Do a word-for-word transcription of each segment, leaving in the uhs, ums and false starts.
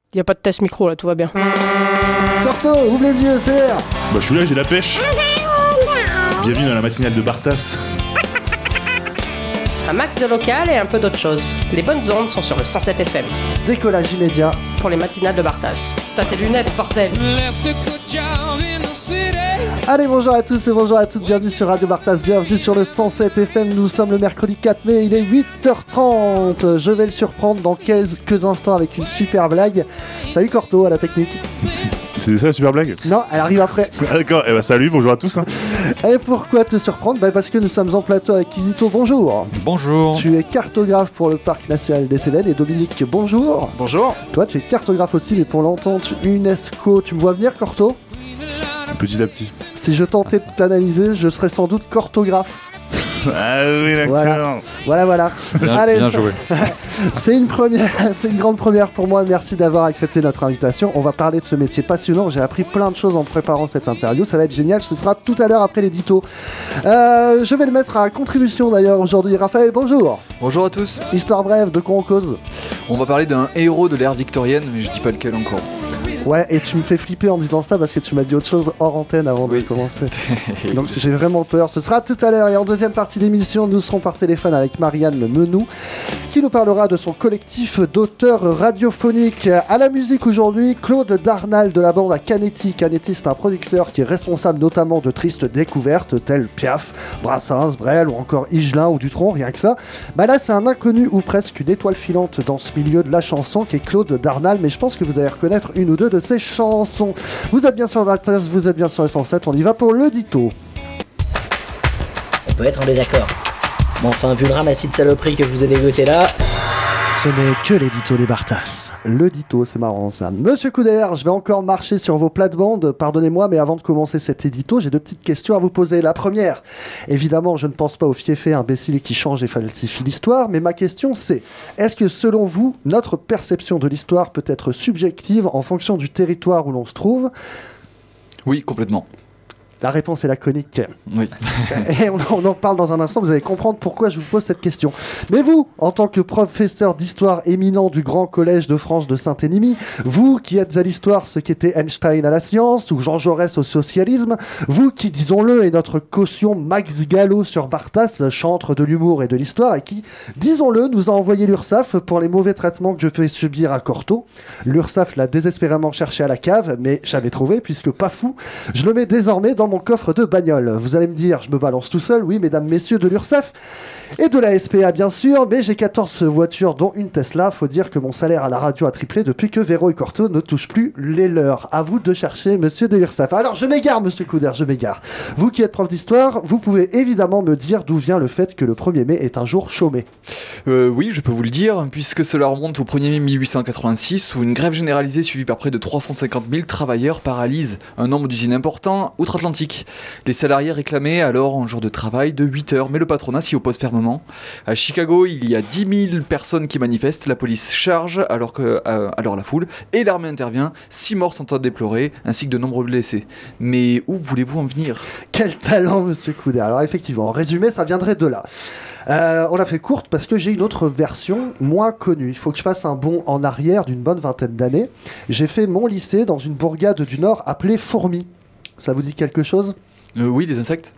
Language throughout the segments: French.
Y a pas de test micro là, tout va bien. Corto, ouvre les yeux, c'est l'air. Bah je suis là, j'ai la pêche. Bienvenue dans la matinale de Bartas. Un max de local et un peu d'autre chose. Les bonnes ondes sont sur le cent sept F M. Décollage immédiat pour les matinales de Bartas. T'as tes lunettes, bordel. Allez, bonjour à tous et bonjour à toutes, bienvenue sur Radio Bartas, bienvenue sur le cent sept F M. Nous sommes le mercredi quatre mai, il est huit heures trente. Je vais le surprendre dans quelques instants avec une super blague. Salut Corto à la technique. C'est ça la super blague? Non, elle arrive après. Ah, d'accord, et eh bah salut, bonjour à tous. Hein. Et pourquoi te surprendre? Bah parce que nous sommes en plateau avec Kizito, bonjour. Bonjour. Tu es cartographe pour le Parc National des Cévennes et Dominique, bonjour. Bonjour. Toi tu es cartographe aussi mais pour l'entente UNESCO. Tu me vois venir Corto? Petit à petit. Si je tentais de t'analyser, je serais sans doute cartographe. Ah oui, d'accord. Voilà, voilà. voilà. Bien, Allez, bien joué. c'est une première, c'est une grande première pour moi. Merci d'avoir accepté notre invitation. On va parler de ce métier passionnant. J'ai appris plein de choses en préparant cette interview. Ça va être génial. Ce sera tout à l'heure après l'édito. Euh, je vais le mettre à contribution d'ailleurs aujourd'hui. Raphaël, bonjour. Bonjour à tous. Histoire brève, de quoi on cause? On va parler d'un héros de l'ère victorienne, mais je dis pas lequel encore. Ouais, et tu me fais flipper en disant ça parce que tu m'as dit autre chose hors antenne avant oui. de commencer. Donc j'ai vraiment peur. Ce sera tout à l'heure. Et en deuxième partie d'émission, nous serons par téléphone avec Marianne Menou, qui nous parlera de son collectif d'auteurs radiophoniques. À la musique aujourd'hui, Claude Darnal de la bande à Canetti. Canetti, c'est un producteur qui est responsable notamment de tristes découvertes telles Piaf, Brassens, Brel ou encore Higelin ou Dutronc, rien que ça. Bah là, c'est un inconnu ou presque une étoile filante dans ce milieu de la chanson qui est Claude Darnal, mais je pense que vous allez reconnaître une ou deux de ses chansons. Vous êtes bien sur Bartas, vous êtes bien sur le cent sept, on y va pour l'édito. On peut être en désaccord. Mais enfin, vu le ramassis de saloperies que je vous ai dégoté là... Ce n'est que l'édito des Bartas. L'édito, c'est marrant ça. Monsieur Couder, je vais encore marcher sur vos plates-bandes, pardonnez-moi, mais avant de commencer cet édito, j'ai deux petites questions à vous poser. La première, évidemment, je ne pense pas au fiefé imbécile qui change et falsifie l'histoire, mais ma question c'est, est-ce que selon vous, notre perception de l'histoire peut être subjective en fonction du territoire où l'on se trouve? Oui, complètement. La réponse est laconique. Oui. Et on, on en parle dans un instant, vous allez comprendre pourquoi je vous pose cette question. Mais vous, en tant que professeur d'histoire éminent du Grand Collège de France de Saint-Énimie, vous qui êtes à l'histoire ce qu'était Einstein à la science ou Jean Jaurès au socialisme, vous qui, disons-le, est notre caution Max Gallo sur Bartas, chantre de l'humour et de l'histoire, et qui, disons-le, nous a envoyé l'URSSAF pour les mauvais traitements que je fais subir à Corto. L'URSSAF l'a désespérément cherché à la cave, mais j'avais trouvé, puisque pas fou, je le mets désormais dans mon coffre de bagnole. Vous allez me dire, je me balance tout seul, oui, mesdames, messieurs de l'URSSAF et de la S P A bien sûr, mais j'ai quatorze voitures dont une Tesla. Faut dire que mon salaire à la radio a triplé depuis que Véro et Corto ne touchent plus les leurs. À vous de chercher, monsieur de l'URSSAF. Alors je m'égare, monsieur Couder, je m'égare. Vous qui êtes prof d'histoire, vous pouvez évidemment me dire d'où vient le fait que le premier mai est un jour chômé. Euh, oui, je peux vous le dire, puisque cela remonte au premier mai mille huit cent quatre-vingt-six, où une grève généralisée suivie par près de trois cent cinquante mille travailleurs paralyse un nombre d'usines important outre-Atlantique. Les salariés réclamaient alors un jour de travail de huit heures, mais le patronat s'y oppose fermement. À Chicago, il y a dix mille personnes qui manifestent, la police charge alors, que, euh, alors la foule, et l'armée intervient. Six morts sont à déplorer, ainsi que de nombreux blessés. Mais où voulez-vous en venir? Quel talent, monsieur Couder. Alors effectivement, en résumé, ça viendrait de là. Euh, on l'a fait courte parce que j'ai une autre version moins connue. Il faut que je fasse un bond en arrière d'une bonne vingtaine d'années. J'ai fait mon lycée dans une bourgade du Nord appelée Fourmi. Ça vous dit quelque chose? euh, Oui, des insectes.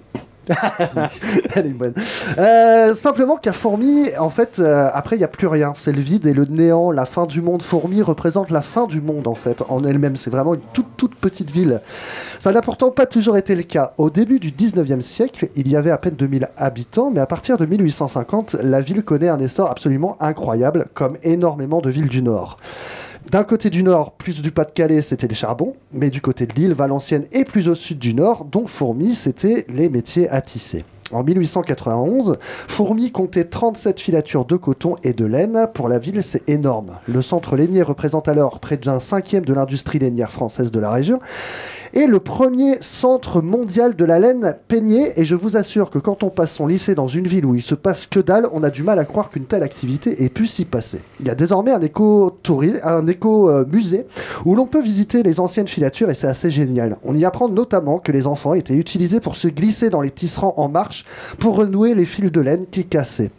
Elle est bonne. Euh, simplement qu'à Fourmi, en fait, euh, après, il n'y a plus rien. C'est le vide et le néant. La fin du monde. Fourmi représente la fin du monde, en fait, en elle-même. C'est vraiment une toute, toute petite ville. Ça n'a pourtant pas toujours été le cas. Au début du dix-neuvième siècle, il y avait à peine deux mille habitants, mais à partir de mille huit cent cinquante, la ville connaît un essor absolument incroyable, comme énormément de villes du Nord. D'un côté du nord, plus du Pas-de-Calais, c'était les charbons, mais du côté de l'île, Valenciennes et plus au sud du nord, donc Fourmi, c'était les métiers à tisser. En mille huit cent quatre-vingt-onze, Fourmi comptait trente-sept filatures de coton et de laine. Pour la ville, c'est énorme. Le centre lainier représente alors près d'un cinquième de l'industrie lainière française de la région. Et le premier centre mondial de la laine peignait. Et je vous assure que quand on passe son lycée dans une ville où il se passe que dalle, on a du mal à croire qu'une telle activité ait pu s'y passer. Il y a désormais un éco-musée un éco, euh, musée où l'on peut visiter les anciennes filatures et c'est assez génial. On y apprend notamment que les enfants étaient utilisés pour se glisser dans les tisserands en marche pour renouer les fils de laine qui cassaient.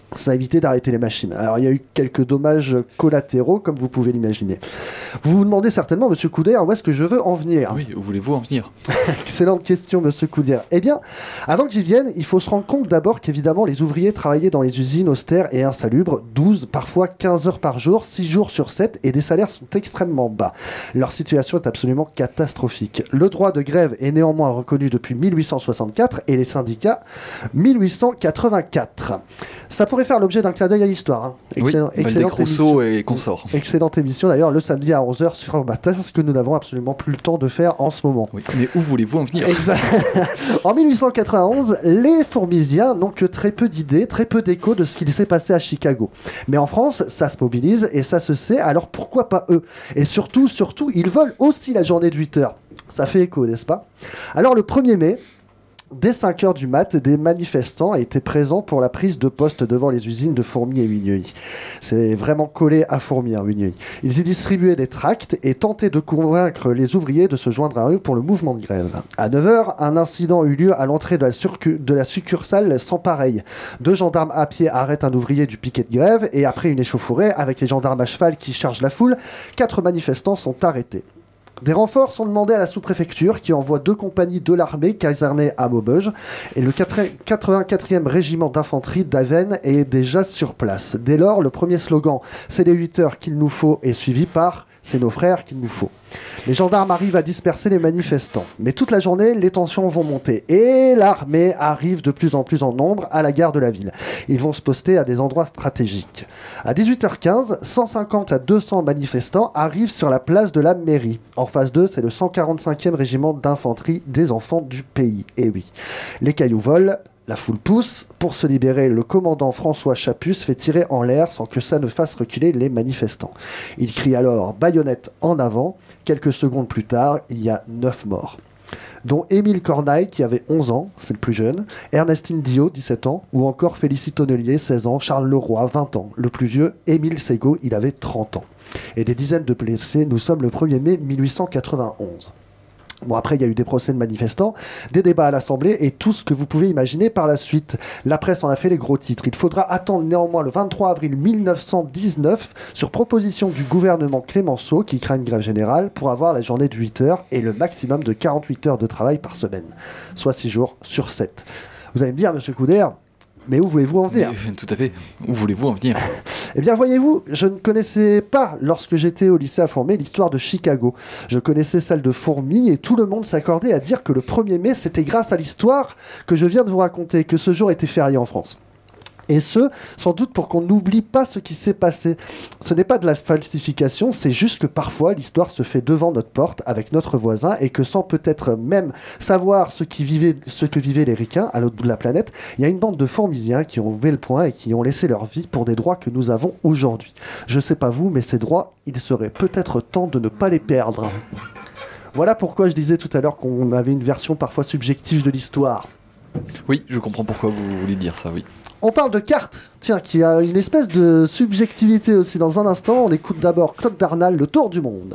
Ça a évité d'arrêter les machines. Alors, il y a eu quelques dommages collatéraux, comme vous pouvez l'imaginer. Vous vous demandez certainement, Monsieur Couder, où est-ce que je veux en venir ? Oui, où voulez-vous en venir ? Excellente question, Monsieur Couder. Eh bien, avant que j'y vienne, il faut se rendre compte d'abord qu'évidemment, les ouvriers travaillaient dans les usines austères et insalubres, douze, parfois quinze heures par jour, six jours sur sept, et des salaires sont extrêmement bas. Leur situation est absolument catastrophique. Le droit de grève est néanmoins reconnu depuis mille huit cent soixante-quatre et les syndicats mille huit cent quatre-vingt-quatre. Ça pourrait faire l'objet d'un clin d'œil à l'histoire. Hein. Excellent, oui, excellente Rousseau et consorts. Excellente émission d'ailleurs, le samedi à onze heures sur Bata, ce que nous n'avons absolument plus le temps de faire en ce moment. Oui, mais où voulez-vous en venir ? Exact. En mille huit cent quatre-vingt-onze, les Fourmisiens n'ont que très peu d'idées, très peu d'écho de ce qui s'est passé à Chicago. Mais en France, ça se mobilise et ça se sait, alors pourquoi pas eux ? Et surtout, surtout, ils veulent aussi la journée de huit heures. Ça fait écho, n'est-ce pas ? Alors le premier mai, dès cinq heures du mat, des manifestants étaient présents pour la prise de poste devant les usines de Fourmies et Huigneuil. C'est vraiment collé à Fourmies, hein, Huigneuil. Ils y distribuaient des tracts et tentaient de convaincre les ouvriers de se joindre à eux pour le mouvement de grève. À neuf heures, un incident eut lieu à l'entrée de la, surcu- de la succursale sans pareil. Deux gendarmes à pied arrêtent un ouvrier du piquet de grève et après une échauffourée avec les gendarmes à cheval qui chargent la foule, quatre manifestants sont arrêtés. Des renforts sont demandés à la sous-préfecture qui envoie deux compagnies de l'armée casernées à Maubeuge et le quatre-vingt-quatrième régiment d'infanterie d'Avesnes est déjà sur place. Dès lors, le premier slogan « C'est les huit heures qu'il nous faut » est suivi par « C'est nos frères qu'il nous faut ». Les gendarmes arrivent à disperser les manifestants. Mais toute la journée, les tensions vont monter. Et l'armée arrive de plus en plus en nombre à la gare de la ville. Ils vont se poster à des endroits stratégiques. À dix-huit heures quinze, cent cinquante à deux cents manifestants arrivent sur la place de la mairie. En face d'eux, c'est le cent quarante-cinquième régiment d'infanterie des enfants du pays. Et oui, les cailloux volent. La foule pousse. Pour se libérer, le commandant François Chaput fait tirer en l'air sans que ça ne fasse reculer les manifestants. Il crie alors « Baïonnette en avant ». Quelques secondes plus tard, il y a neuf morts, dont Émile Cornaille, qui avait onze ans, c'est le plus jeune, Ernestine Diot, dix-sept ans, ou encore Félicie Tonnelier, seize ans, Charles Leroy, vingt ans. Le plus vieux, Émile Ségaud, il avait trente ans. Et des dizaines de blessés, nous sommes le premier mai mille huit cent quatre-vingt-onze. Bon, après, il y a eu des procès de manifestants, des débats à l'Assemblée et tout ce que vous pouvez imaginer par la suite. La presse en a fait les gros titres. Il faudra attendre néanmoins le vingt-trois avril mille neuf cent dix-neuf, sur proposition du gouvernement Clémenceau, qui craint une grève générale, pour avoir la journée de huit heures et le maximum de quarante-huit heures de travail par semaine, soit six jours sur sept. Vous allez me dire, Monsieur Couder, mais où voulez-vous en venir ? Mais, Tout à fait. Où voulez-vous en venir ? Eh bien, voyez-vous, je ne connaissais pas, lorsque j'étais au lycée à Fourmies, l'histoire de Chicago. Je connaissais celle de Fourmies et tout le monde s'accordait à dire que le premier mai, c'était grâce à l'histoire que je viens de vous raconter, que ce jour était férié en France. Et ce, sans doute pour qu'on n'oublie pas ce qui s'est passé. Ce n'est pas de la falsification, c'est juste que parfois l'histoire se fait devant notre porte avec notre voisin et que sans peut-être même savoir ce, qui vivait, ce que vivaient les ricains à l'autre bout de la planète, il y a une bande de Fourmisiens qui ont levé le poing et qui ont laissé leur vie pour des droits que nous avons aujourd'hui. Je sais pas vous, mais ces droits, il serait peut-être temps de ne pas les perdre. Voilà pourquoi je disais tout à l'heure qu'on avait une version parfois subjective de l'histoire. Oui, je comprends pourquoi vous voulez dire ça, oui. On parle de cartes, tiens, qui a une espèce de subjectivité aussi. Dans un instant, on écoute d'abord Claude Bernal, Le Tour du Monde.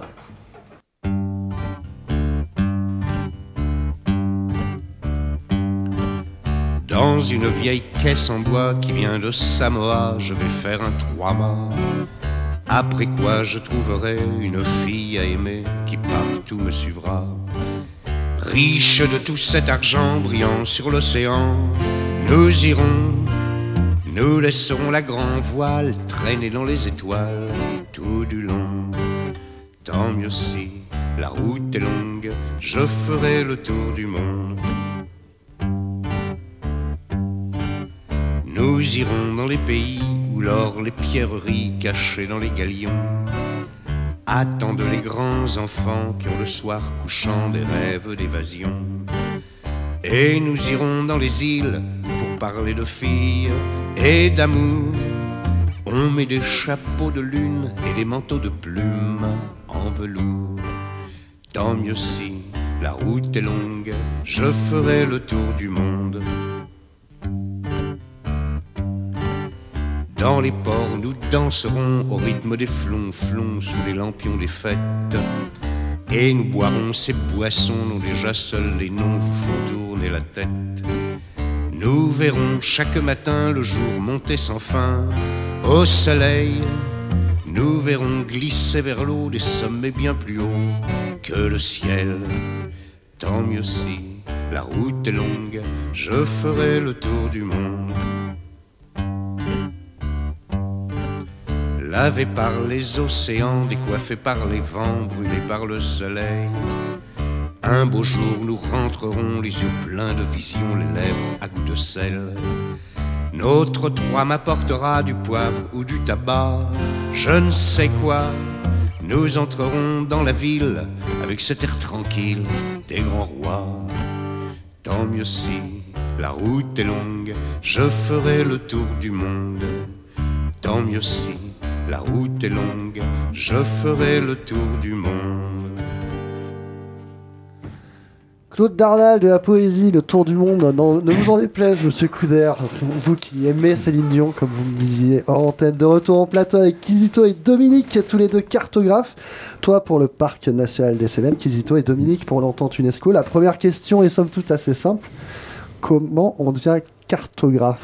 Dans une vieille caisse en bois qui vient de Samoa, je vais faire un trois-mâts. Après quoi je trouverai une fille à aimer qui partout me suivra. Riche de tout cet argent brillant sur l'océan, nous irons, nous laisserons la grand voile traîner dans les étoiles tout du long. Tant mieux si la route est longue, je ferai le tour du monde. Nous irons dans les pays où l'or, les pierreries cachées dans les galions attendent les grands enfants qui ont le soir couchant des rêves d'évasion. Et nous irons dans les îles pour parler de filles et d'amour. On met des chapeaux de lune et des manteaux de plumes en velours. Tant mieux si la route est longue, je ferai le tour du monde. Dans les ports, nous danserons au rythme des flonflons sous les lampions des fêtes. Et nous boirons ces boissons dont déjà seuls les noms font tourner la tête. Nous verrons chaque matin le jour monter sans fin. Au soleil, nous verrons glisser vers l'eau des sommets bien plus hauts que le ciel. Tant mieux si la route est longue, je ferai le tour du monde. Lavé par les océans, décoiffé par les vents, brûlé par le soleil. Un beau jour nous rentrerons les yeux pleins de vision, les lèvres à goût de sel. Notre Troie m'apportera du poivre ou du tabac, je ne sais quoi. Nous entrerons dans la ville avec cet air tranquille des grands rois. Tant mieux si la route est longue, je ferai le tour du monde. Tant mieux si la route est longue, je ferai le tour du monde. Claude Darnal de la poésie, le tour du monde, non, ne vous en déplaise, monsieur Couder, vous qui aimez Céline Dion, comme vous me disiez, en antenne. De retour en plateau avec Kizito et Dominique, tous les deux cartographes. Toi pour le Parc National des Cévennes, Kizito, et Dominique pour l'entente UNESCO. La première question est somme toute assez simple. Comment on devient cartographe ?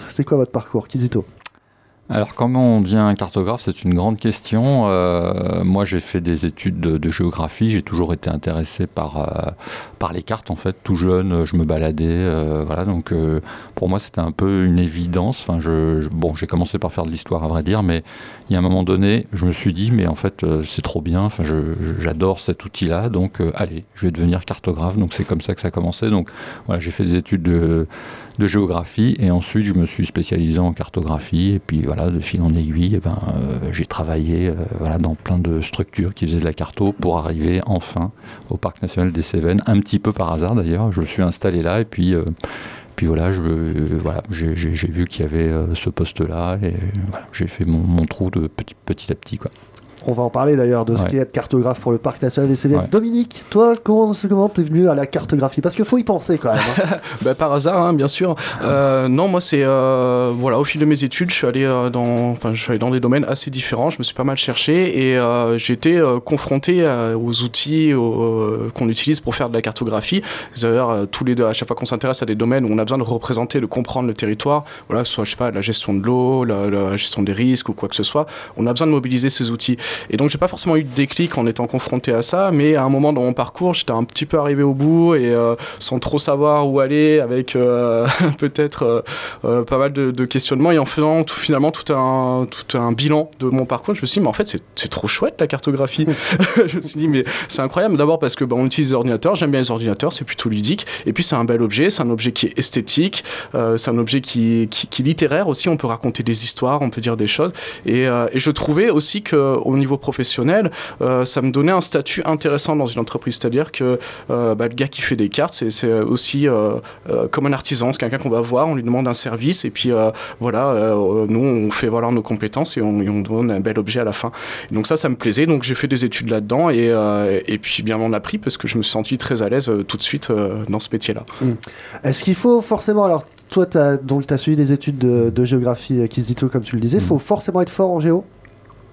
C'est quoi votre parcours, Kizito ? Alors, comment on devient un cartographe, c'est une grande question. Euh, moi, j'ai fait des études de, de géographie. J'ai toujours été intéressé par, euh, par les cartes, en fait. Tout jeune, je me baladais. Euh, voilà, donc, euh, pour moi, c'était un peu une évidence. Enfin, je, je, bon, j'ai commencé par faire de l'histoire, à vrai dire, mais il y a un moment donné, je me suis dit, mais en fait, euh, c'est trop bien. Enfin, je, je, j'adore cet outil-là. Donc, euh, allez, je vais devenir cartographe. Donc, c'est comme ça que ça a commencé. Donc, voilà, j'ai fait des études de... de géographie, et ensuite je me suis spécialisé en cartographie, et puis voilà, de fil en aiguille, eh ben, euh, j'ai travaillé euh, voilà, dans plein de structures qui faisaient de la carto pour arriver enfin au Parc National des Cévennes, un petit peu par hasard d'ailleurs. Je me suis installé là, et puis, euh, puis voilà, je, euh, voilà j'ai, j'ai, j'ai vu qu'il y avait euh, ce poste-là, et voilà, j'ai fait mon, mon trou de petit, petit à petit, quoi. On va en parler d'ailleurs de ce ouais. qu'est être cartographe pour le Parc National des Cévennes. Ouais. Dominique, toi, comment comment t'es venu à la cartographie ? Parce qu'il faut y penser quand même. Hein. Bah, par hasard, hein, bien sûr. Euh, non, moi, c'est euh, voilà, au fil de mes études, je suis allé euh, dans, enfin, je suis allé dans des domaines assez différents. Je me suis pas mal cherché, et euh, j'ai été euh, confronté euh, aux outils euh, qu'on utilise pour faire de la cartographie. D'ailleurs, euh, tous les deux, à chaque fois qu'on s'intéresse à des domaines où on a besoin de représenter, de comprendre le territoire, voilà, soit je sais pas, la gestion de l'eau, la, la gestion des risques ou quoi que ce soit, on a besoin de mobiliser ces outils. Et donc, j'ai pas forcément eu de déclic en étant confronté à ça, mais à un moment dans mon parcours, j'étais un petit peu arrivé au bout, et euh, sans trop savoir où aller, avec euh, peut-être euh, euh, pas mal de, de questionnements, et en faisant tout, finalement tout un, tout un bilan de mon parcours, je me suis dit, mais en fait, c'est, c'est trop chouette la cartographie. Je me suis dit, mais c'est incroyable, d'abord parce que bah, on utilise les ordinateurs, j'aime bien les ordinateurs, c'est plutôt ludique, et puis c'est un bel objet, c'est un objet qui est esthétique, euh, c'est un objet qui, qui, qui est littéraire aussi, on peut raconter des histoires, on peut dire des choses, et, euh, et je trouvais aussi qu'au niveau professionnel, Euh, ça me donnait un statut intéressant dans une entreprise, c'est-à-dire que euh, bah, le gars qui fait des cartes, c'est, c'est aussi euh, euh, comme un artisan, c'est quelqu'un qu'on va voir, on lui demande un service, et puis euh, voilà, euh, nous on fait valoir nos compétences, et on, et on donne un bel objet à la fin. Et donc ça, ça me plaisait, donc j'ai fait des études là-dedans, et, euh, et puis bien m'en a pris, parce que je me suis senti très à l'aise euh, tout de suite euh, dans ce métier-là. Mmh. Est-ce qu'il faut forcément, alors toi tu as suivi des études de, de géographie, Kizito, comme tu le disais, il mmh. faut forcément être fort en géo ? Graphie ?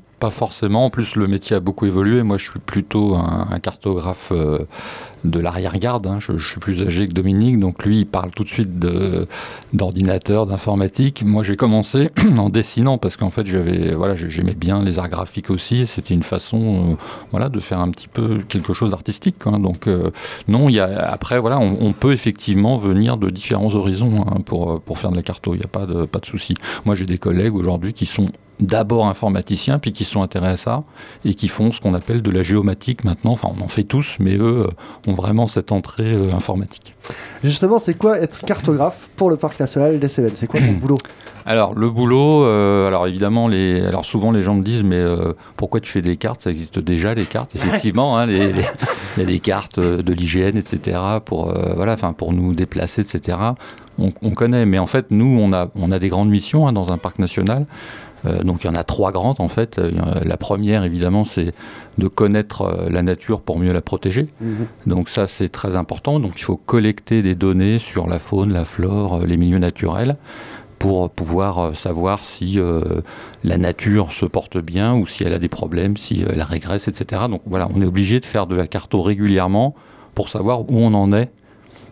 Pas forcément. En plus, le métier a beaucoup évolué. Moi, je suis plutôt un, un cartographe euh, de l'arrière-garde. Hein. Je, je suis plus âgé que Dominique, donc lui, il parle tout de suite de, d'ordinateur, d'informatique. Moi, j'ai commencé en dessinant parce qu'en fait, j'avais, voilà, j'aimais bien les arts graphiques aussi. C'était une façon, euh, voilà, de faire un petit peu quelque chose d'artistique. Hein. Donc, euh, non, il y a, après, voilà, on, on peut effectivement venir de différents horizons hein, pour pour faire de la carto. Il n'y a pas de pas de souci. Moi, j'ai des collègues aujourd'hui qui sont d'abord informaticiens, puis qui sont intéressés à ça, et qui font ce qu'on appelle de la géomatique maintenant. Enfin, on en fait tous, mais eux ont vraiment cette entrée euh, informatique. Justement, c'est quoi être cartographe pour le Parc National des Cévennes ? C'est quoi ton boulot ? Alors, le boulot, euh, alors évidemment, les, alors souvent les gens me disent, mais euh, pourquoi tu fais des cartes ? Ça existe déjà, les cartes, effectivement. Hein, les, les, il y a des cartes de l'hygiène, et cetera, pour, euh, voilà, enfin, pour nous déplacer, et cetera. On, on connaît, mais en fait, nous, on a, on a des grandes missions hein, dans un parc national. Euh, donc il y en a trois grandes en fait. Euh, la première évidemment c'est de connaître euh, la nature pour mieux la protéger. Mmh. Donc ça c'est très important. Donc il faut collecter des données sur la faune, la flore, euh, les milieux naturels pour pouvoir euh, savoir si euh, la nature se porte bien ou si elle a des problèmes, si euh, elle régresse, et cetera. Donc voilà, on est obligé de faire de la carto régulièrement pour savoir où on en est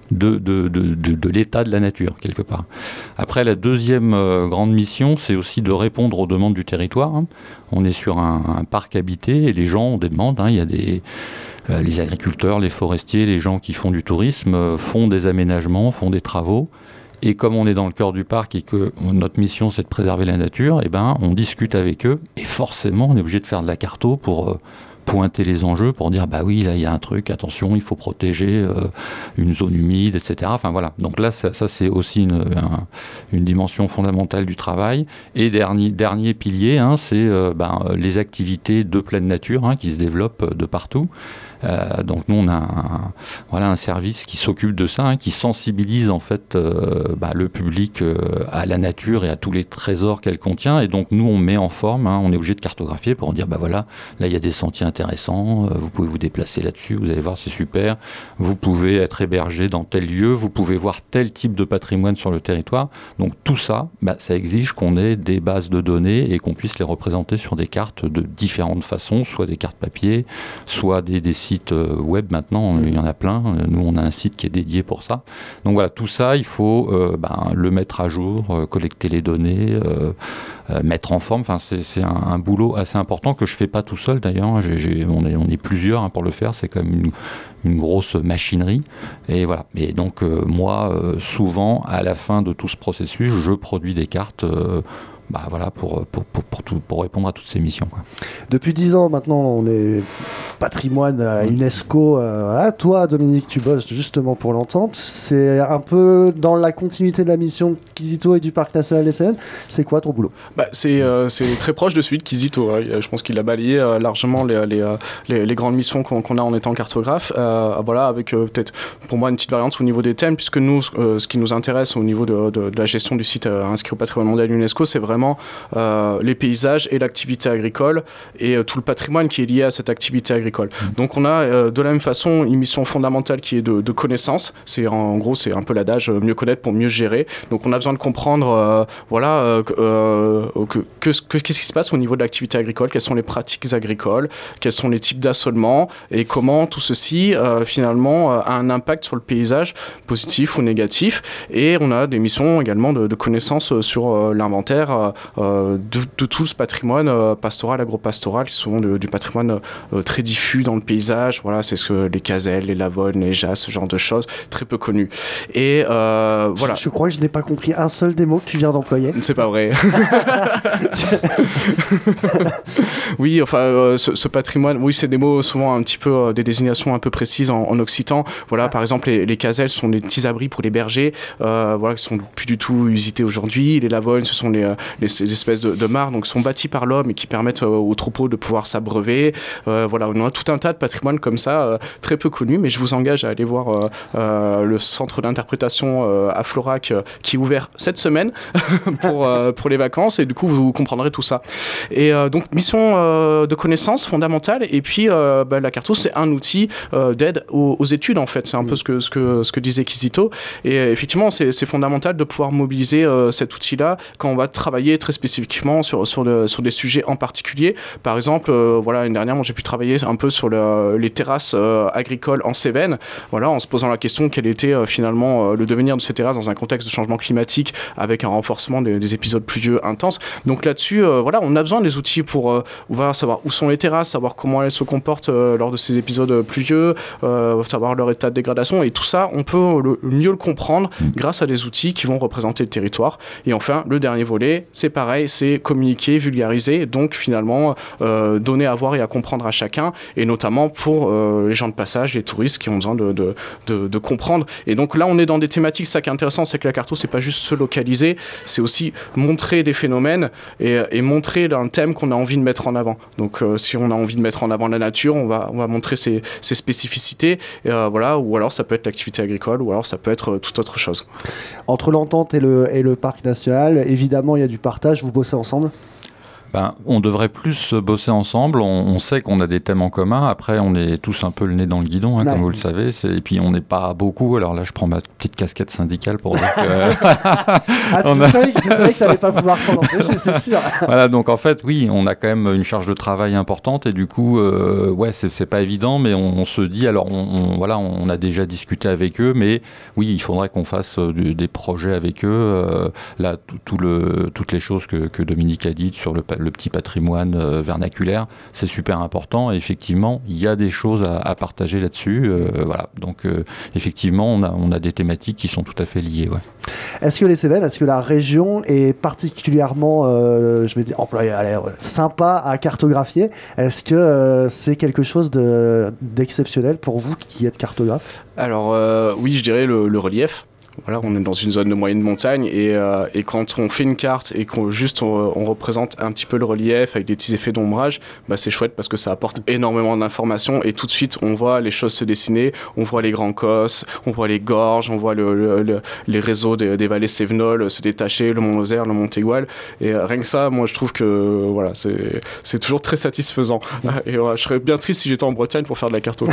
de, de, de, de, de l'état de la nature, quelque part. Après, la deuxième euh, grande mission, c'est aussi de répondre aux demandes du territoire. Hein. On est sur un, un parc habité et les gens ont des demandes. Hein. Il y a des, euh, les agriculteurs, les forestiers, les gens qui font du tourisme euh, font des aménagements, font des travaux. Et comme on est dans le cœur du parc et que notre mission c'est de préserver la nature, eh ben, on discute avec eux et forcément on est obligé de faire de la carto pour euh, pointer les enjeux, pour dire bah oui là il y a un truc, attention il faut protéger euh, une zone humide, et cetera. Enfin voilà, donc là ça, ça c'est aussi une, un, une dimension fondamentale du travail. Et dernier, dernier pilier, hein, c'est euh, ben, les activités de pleine nature hein, qui se développent de partout. Euh, donc nous on a un, voilà, un service qui s'occupe de ça, hein, qui sensibilise en fait euh, bah, le public euh, à la nature et à tous les trésors qu'elle contient. Et donc nous on met en forme, hein, on est obligé de cartographier pour dire bah voilà, là il y a des sentiers intéressants, euh, vous pouvez vous déplacer là-dessus, vous allez voir c'est super, vous pouvez être hébergé dans tel lieu, vous pouvez voir tel type de patrimoine sur le territoire. Donc tout ça, bah, ça exige qu'on ait des bases de données et qu'on puisse les représenter sur des cartes de différentes façons, soit des cartes papier, soit des, des sites web maintenant, il y en a plein. Nous, on a un site qui est dédié pour ça. Donc voilà, tout ça, il faut euh, ben, le mettre à jour, euh, collecter les données, euh, euh, mettre en forme. Enfin, c'est, c'est un, un boulot assez important que je ne fais pas tout seul d'ailleurs. J'ai, j'ai, on, est, on est plusieurs hein, pour le faire. C'est quand même une, une grosse machinerie. Et voilà. Et donc, euh, moi, euh, souvent, à la fin de tout ce processus, je produis des cartes euh, bah, voilà, pour, pour, pour, pour, tout, pour répondre à toutes ces missions, quoi. Depuis dix ans maintenant, on est patrimoine à UNESCO. Euh, voilà. Toi, Dominique, tu bosses justement pour l'entente. C'est un peu dans la continuité de la mission Kizito et du Parc National des Cévennes. C'est quoi ton boulot ? bah, c'est, euh, c'est très proche de celui de Kizito. Hein. Je pense qu'il a balayé euh, largement les, les, euh, les, les grandes missions qu'on, qu'on a en étant cartographe. Euh, voilà, avec euh, peut-être pour moi une petite variante au niveau des thèmes, puisque nous, euh, ce qui nous intéresse au niveau de, de, de la gestion du site euh, inscrit au patrimoine mondial UNESCO, c'est vraiment Euh, les paysages et l'activité agricole et euh, tout le patrimoine qui est lié à cette activité agricole. Mmh. Donc on a euh, de la même façon une mission fondamentale qui est de, de connaissance. C'est en gros c'est un peu l'adage euh, mieux connaître pour mieux gérer. Donc on a besoin de comprendre euh, voilà euh, euh, que, que, que qu'est-ce qui se passe au niveau de l'activité agricole, quelles sont les pratiques agricoles, quels sont les types d'assolement et comment tout ceci euh, finalement euh, a un impact sur le paysage positif ou négatif. Et on a des missions également de, de connaissance sur euh, l'inventaire euh, Euh, de, de tout ce patrimoine euh, pastoral, agropastoral, qui est souvent de, du patrimoine euh, très diffus dans le paysage. Voilà, c'est ce que les gazelles, les lavones, les jasses, ce genre de choses, très peu connues. Et euh, voilà. Je, je crois que je n'ai pas compris un seul des mots que tu viens d'employer. C'est pas vrai. Oui, enfin, euh, ce, ce patrimoine, oui, c'est des mots souvent un petit peu, euh, des désignations un peu précises en, en occitan. Voilà, ah. Par exemple, les, les gazelles sont des petits abris pour les bergers, euh, voilà, qui sont plus du tout usités aujourd'hui. Les lavones, ce sont les, euh, les, les espèces de, de mares, donc qui sont bâtis par l'homme et qui permettent euh, aux troupeaux de pouvoir s'abreuver. Euh, voilà, on a tout un tas de patrimoine comme ça, euh, très peu connu, mais je vous engage à aller voir euh, euh, le centre d'interprétation euh, à Florac, euh, qui est ouvert cette semaine pour, euh, pour les vacances, et du coup, vous comprendrez tout ça. Et euh, donc, mission euh, de connaissance fondamentale, et puis euh, bah, la carto, c'est un outil euh, d'aide aux, aux études, en fait. C'est un mmh. peu ce que, ce, que, ce que disait Kizito. Et euh, effectivement, c'est, c'est fondamental de pouvoir mobiliser euh, cet outil-là quand on va travailler très spécifiquement sur, sur, le, sur des sujets en particulier. Par exemple, euh, voilà, l'année dernière, moi, j'ai pu travailler un peu sur le, les terrasses euh, agricoles en Cévennes, voilà, en se posant la question quel était euh, finalement euh, le devenir de ces terrasses dans un contexte de changement climatique avec un renforcement des, des épisodes pluvieux intenses. Donc là-dessus, euh, voilà, on a besoin des outils pour euh, voir, savoir où sont les terrasses, savoir comment elles se comportent euh, lors de ces épisodes pluvieux, euh, savoir leur état de dégradation, et tout ça, on peut le, mieux le comprendre mmh. grâce à des outils qui vont représenter le territoire. Et enfin, le dernier volet, c'est pareil, c'est communiquer, vulgariser, donc finalement euh, donner à voir et à comprendre à chacun, et notamment pour euh, les gens de passage, les touristes qui ont besoin de, de, de, de comprendre. Et donc là, on est dans des thématiques, ça qui est intéressant, c'est que la carto, c'est pas juste se localiser, c'est aussi montrer des phénomènes et, et montrer un thème qu'on a envie de mettre en avant. Donc euh, si on a envie de mettre en avant la nature, on va, on va montrer ses, ses spécificités, et, euh, voilà, ou alors ça peut être l'activité agricole, ou alors ça peut être euh, toute autre chose. Entre l'entente et le, et le parc national, évidemment, il y a du partage, vous bossez ensemble ? Ben, on devrait plus bosser ensemble. On, on sait qu'on a des thèmes en commun. Après, on est tous un peu le nez dans le guidon, hein, comme vous le savez. C'est... Et puis, on n'est pas beaucoup. Alors là, je prends ma petite casquette syndicale pour dire que... ah, tu, a... savais, tu savais que tu n'allais pas pouvoir prendre en c'est, c'est sûr. Voilà, donc en fait, oui, on a quand même une charge de travail importante. Et du coup, euh, ouais, c'est, c'est pas évident, mais on, on se dit... Alors, on, on, voilà, on a déjà discuté avec eux, mais oui, il faudrait qu'on fasse euh, des projets avec eux. Euh, là, tout, tout le, toutes les choses que, que Dominique a dites sur le le petit patrimoine euh, vernaculaire, c'est super important et effectivement, il y a des choses à, à partager là-dessus. Euh, voilà. Donc, euh, effectivement, on a, on a des thématiques qui sont tout à fait liées. Ouais. Est-ce que les Cévennes, est-ce que la région est particulièrement, euh, je vais dire, employée à l'air, sympa à cartographier? Est-ce que euh, c'est quelque chose de, d'exceptionnel pour vous qui êtes cartographe? Alors, euh, oui, je dirais le, le relief. Voilà, on est dans une zone de moyenne montagne et, euh, et quand on fait une carte et qu'on juste on, on représente un petit peu le relief avec des petits effets d'ombrage, bah c'est chouette parce que ça apporte énormément d'informations et tout de suite on voit les choses se dessiner, on voit les grands cosses, on voit les gorges, on voit le, le, le, les réseaux des, des vallées cévenoles se détacher, le mont Lozère, le mont Égual et euh, rien que ça, moi je trouve que voilà, c'est, c'est toujours très satisfaisant et euh, je serais bien triste si j'étais en Bretagne pour faire de la carto.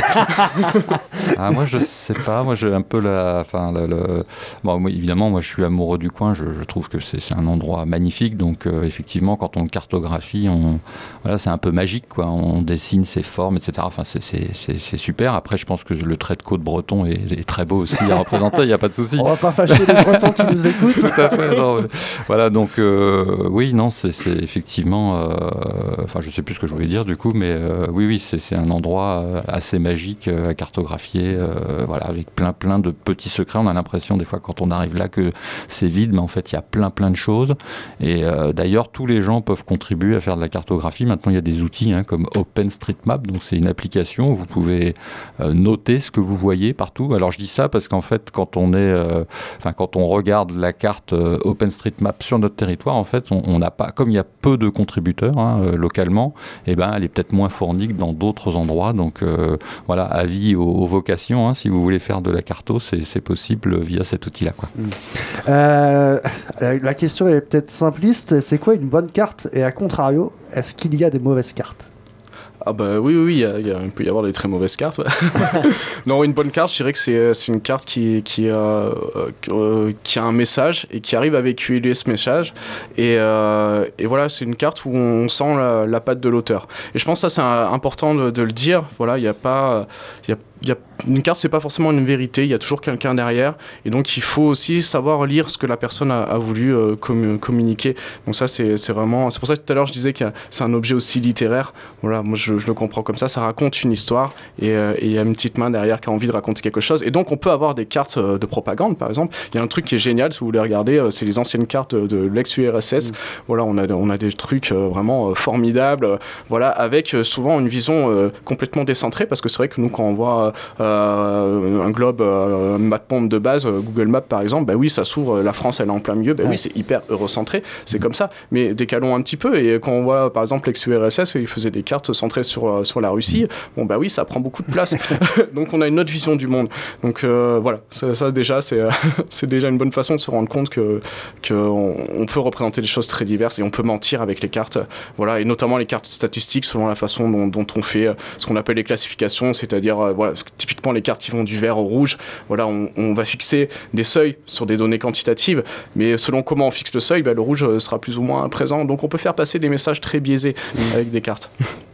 Ah, moi je sais pas, moi j'ai un peu la... Enfin, le, le... Bon, moi, évidemment, moi je suis amoureux du coin, je, je trouve que c'est, c'est un endroit magnifique, donc euh, effectivement quand on le cartographie, on, voilà, c'est un peu magique, quoi. On dessine ses formes, et cetera. Enfin, c'est, c'est, c'est, c'est super. Après, je pense que le trait de côte breton est, est très beau aussi à représenter, il n'y a pas de souci. On va pas fâcher les Bretons qui nous écoutent. Tout à fait, non, mais, voilà, donc euh, oui, non, c'est, c'est effectivement, euh, enfin je sais plus ce que je voulais dire du coup, mais euh, oui, oui, c'est, c'est un endroit assez magique à cartographier, euh, voilà, avec plein, plein de petits secrets. On a l'impression des fois quand on arrive là que c'est vide, mais en fait il y a plein plein de choses et euh, d'ailleurs tous les gens peuvent contribuer à faire de la cartographie. Maintenant il y a des outils hein, comme OpenStreetMap, donc c'est une application où vous pouvez euh, noter ce que vous voyez partout. Alors je dis ça parce qu'en fait quand on est enfin euh, quand on regarde la carte euh, OpenStreetMap sur notre territoire, en fait on n'a pas, comme il y a peu de contributeurs hein, euh, localement, et ben elle est peut-être moins fournie que dans d'autres endroits, donc euh, voilà, avis aux, aux vocations hein, si vous voulez faire de la carto, c'est, c'est possible via cet outil là. Quoi. Euh, la question est peut-être simpliste, c'est quoi une bonne carte et à contrario, est-ce qu'il y a des mauvaises cartes? Ah bah oui, oui, oui, il, y a, il, y a, il peut y avoir des très mauvaises cartes. Ouais. Non, une bonne carte, je dirais que c'est, c'est une carte qui, qui, euh, euh, qui a un message et qui arrive à véhiculer ce message. Et, euh, et voilà, c'est une carte où on sent la, la patte de l'auteur. Et je pense que ça, c'est un, important de, de le dire. Voilà, il n'y a pas... Il y a, il y a, une carte, c'est pas forcément une vérité, il y a toujours quelqu'un derrière. Et donc, il faut aussi savoir lire ce que la personne a, a voulu euh, com- communiquer. Donc ça, c'est, c'est vraiment... C'est pour ça que tout à l'heure, je disais que c'est un objet aussi littéraire. Voilà, moi, je, je le comprends comme ça. Ça raconte une histoire et il euh, y a une petite main derrière qui a envie de raconter quelque chose. Et donc, on peut avoir des cartes euh, de propagande, par exemple. Il y a un truc qui est génial, si vous voulez regarder, euh, c'est les anciennes cartes de, de l'ex-U R S S. Mmh. Voilà, on a, on a des trucs euh, vraiment euh, formidables. Euh, voilà, avec euh, souvent une vision euh, complètement décentrée, parce que c'est vrai que nous, quand on voit euh, un globe, euh, un map-monde de base, euh, Google Maps par exemple, bah oui, ça s'ouvre, la France elle est en plein milieu, bah ouais. Oui, c'est hyper eurocentré, c'est mmh. comme ça. Mais décalons un petit peu, et quand on voit par exemple l'ex-U R S S, il faisait des cartes centrées sur, euh, sur la Russie, bon bah oui, ça prend beaucoup de place. Donc on a une autre vision du monde. Donc euh, voilà, ça, ça déjà, c'est, euh, c'est déjà une bonne façon de se rendre compte que, que on, on peut représenter des choses très diverses et on peut mentir avec les cartes. Voilà, et notamment les cartes statistiques selon la façon dont, dont on fait ce qu'on appelle les classifications, c'est-à-dire euh, voilà, typiquement les cartes qui vont du vert au rouge. Voilà, on, on va fixer des seuils sur des données quantitatives, mais selon comment on fixe le seuil, bah, le rouge sera plus ou moins présent. Donc on peut faire passer des messages très biaisés avec des cartes.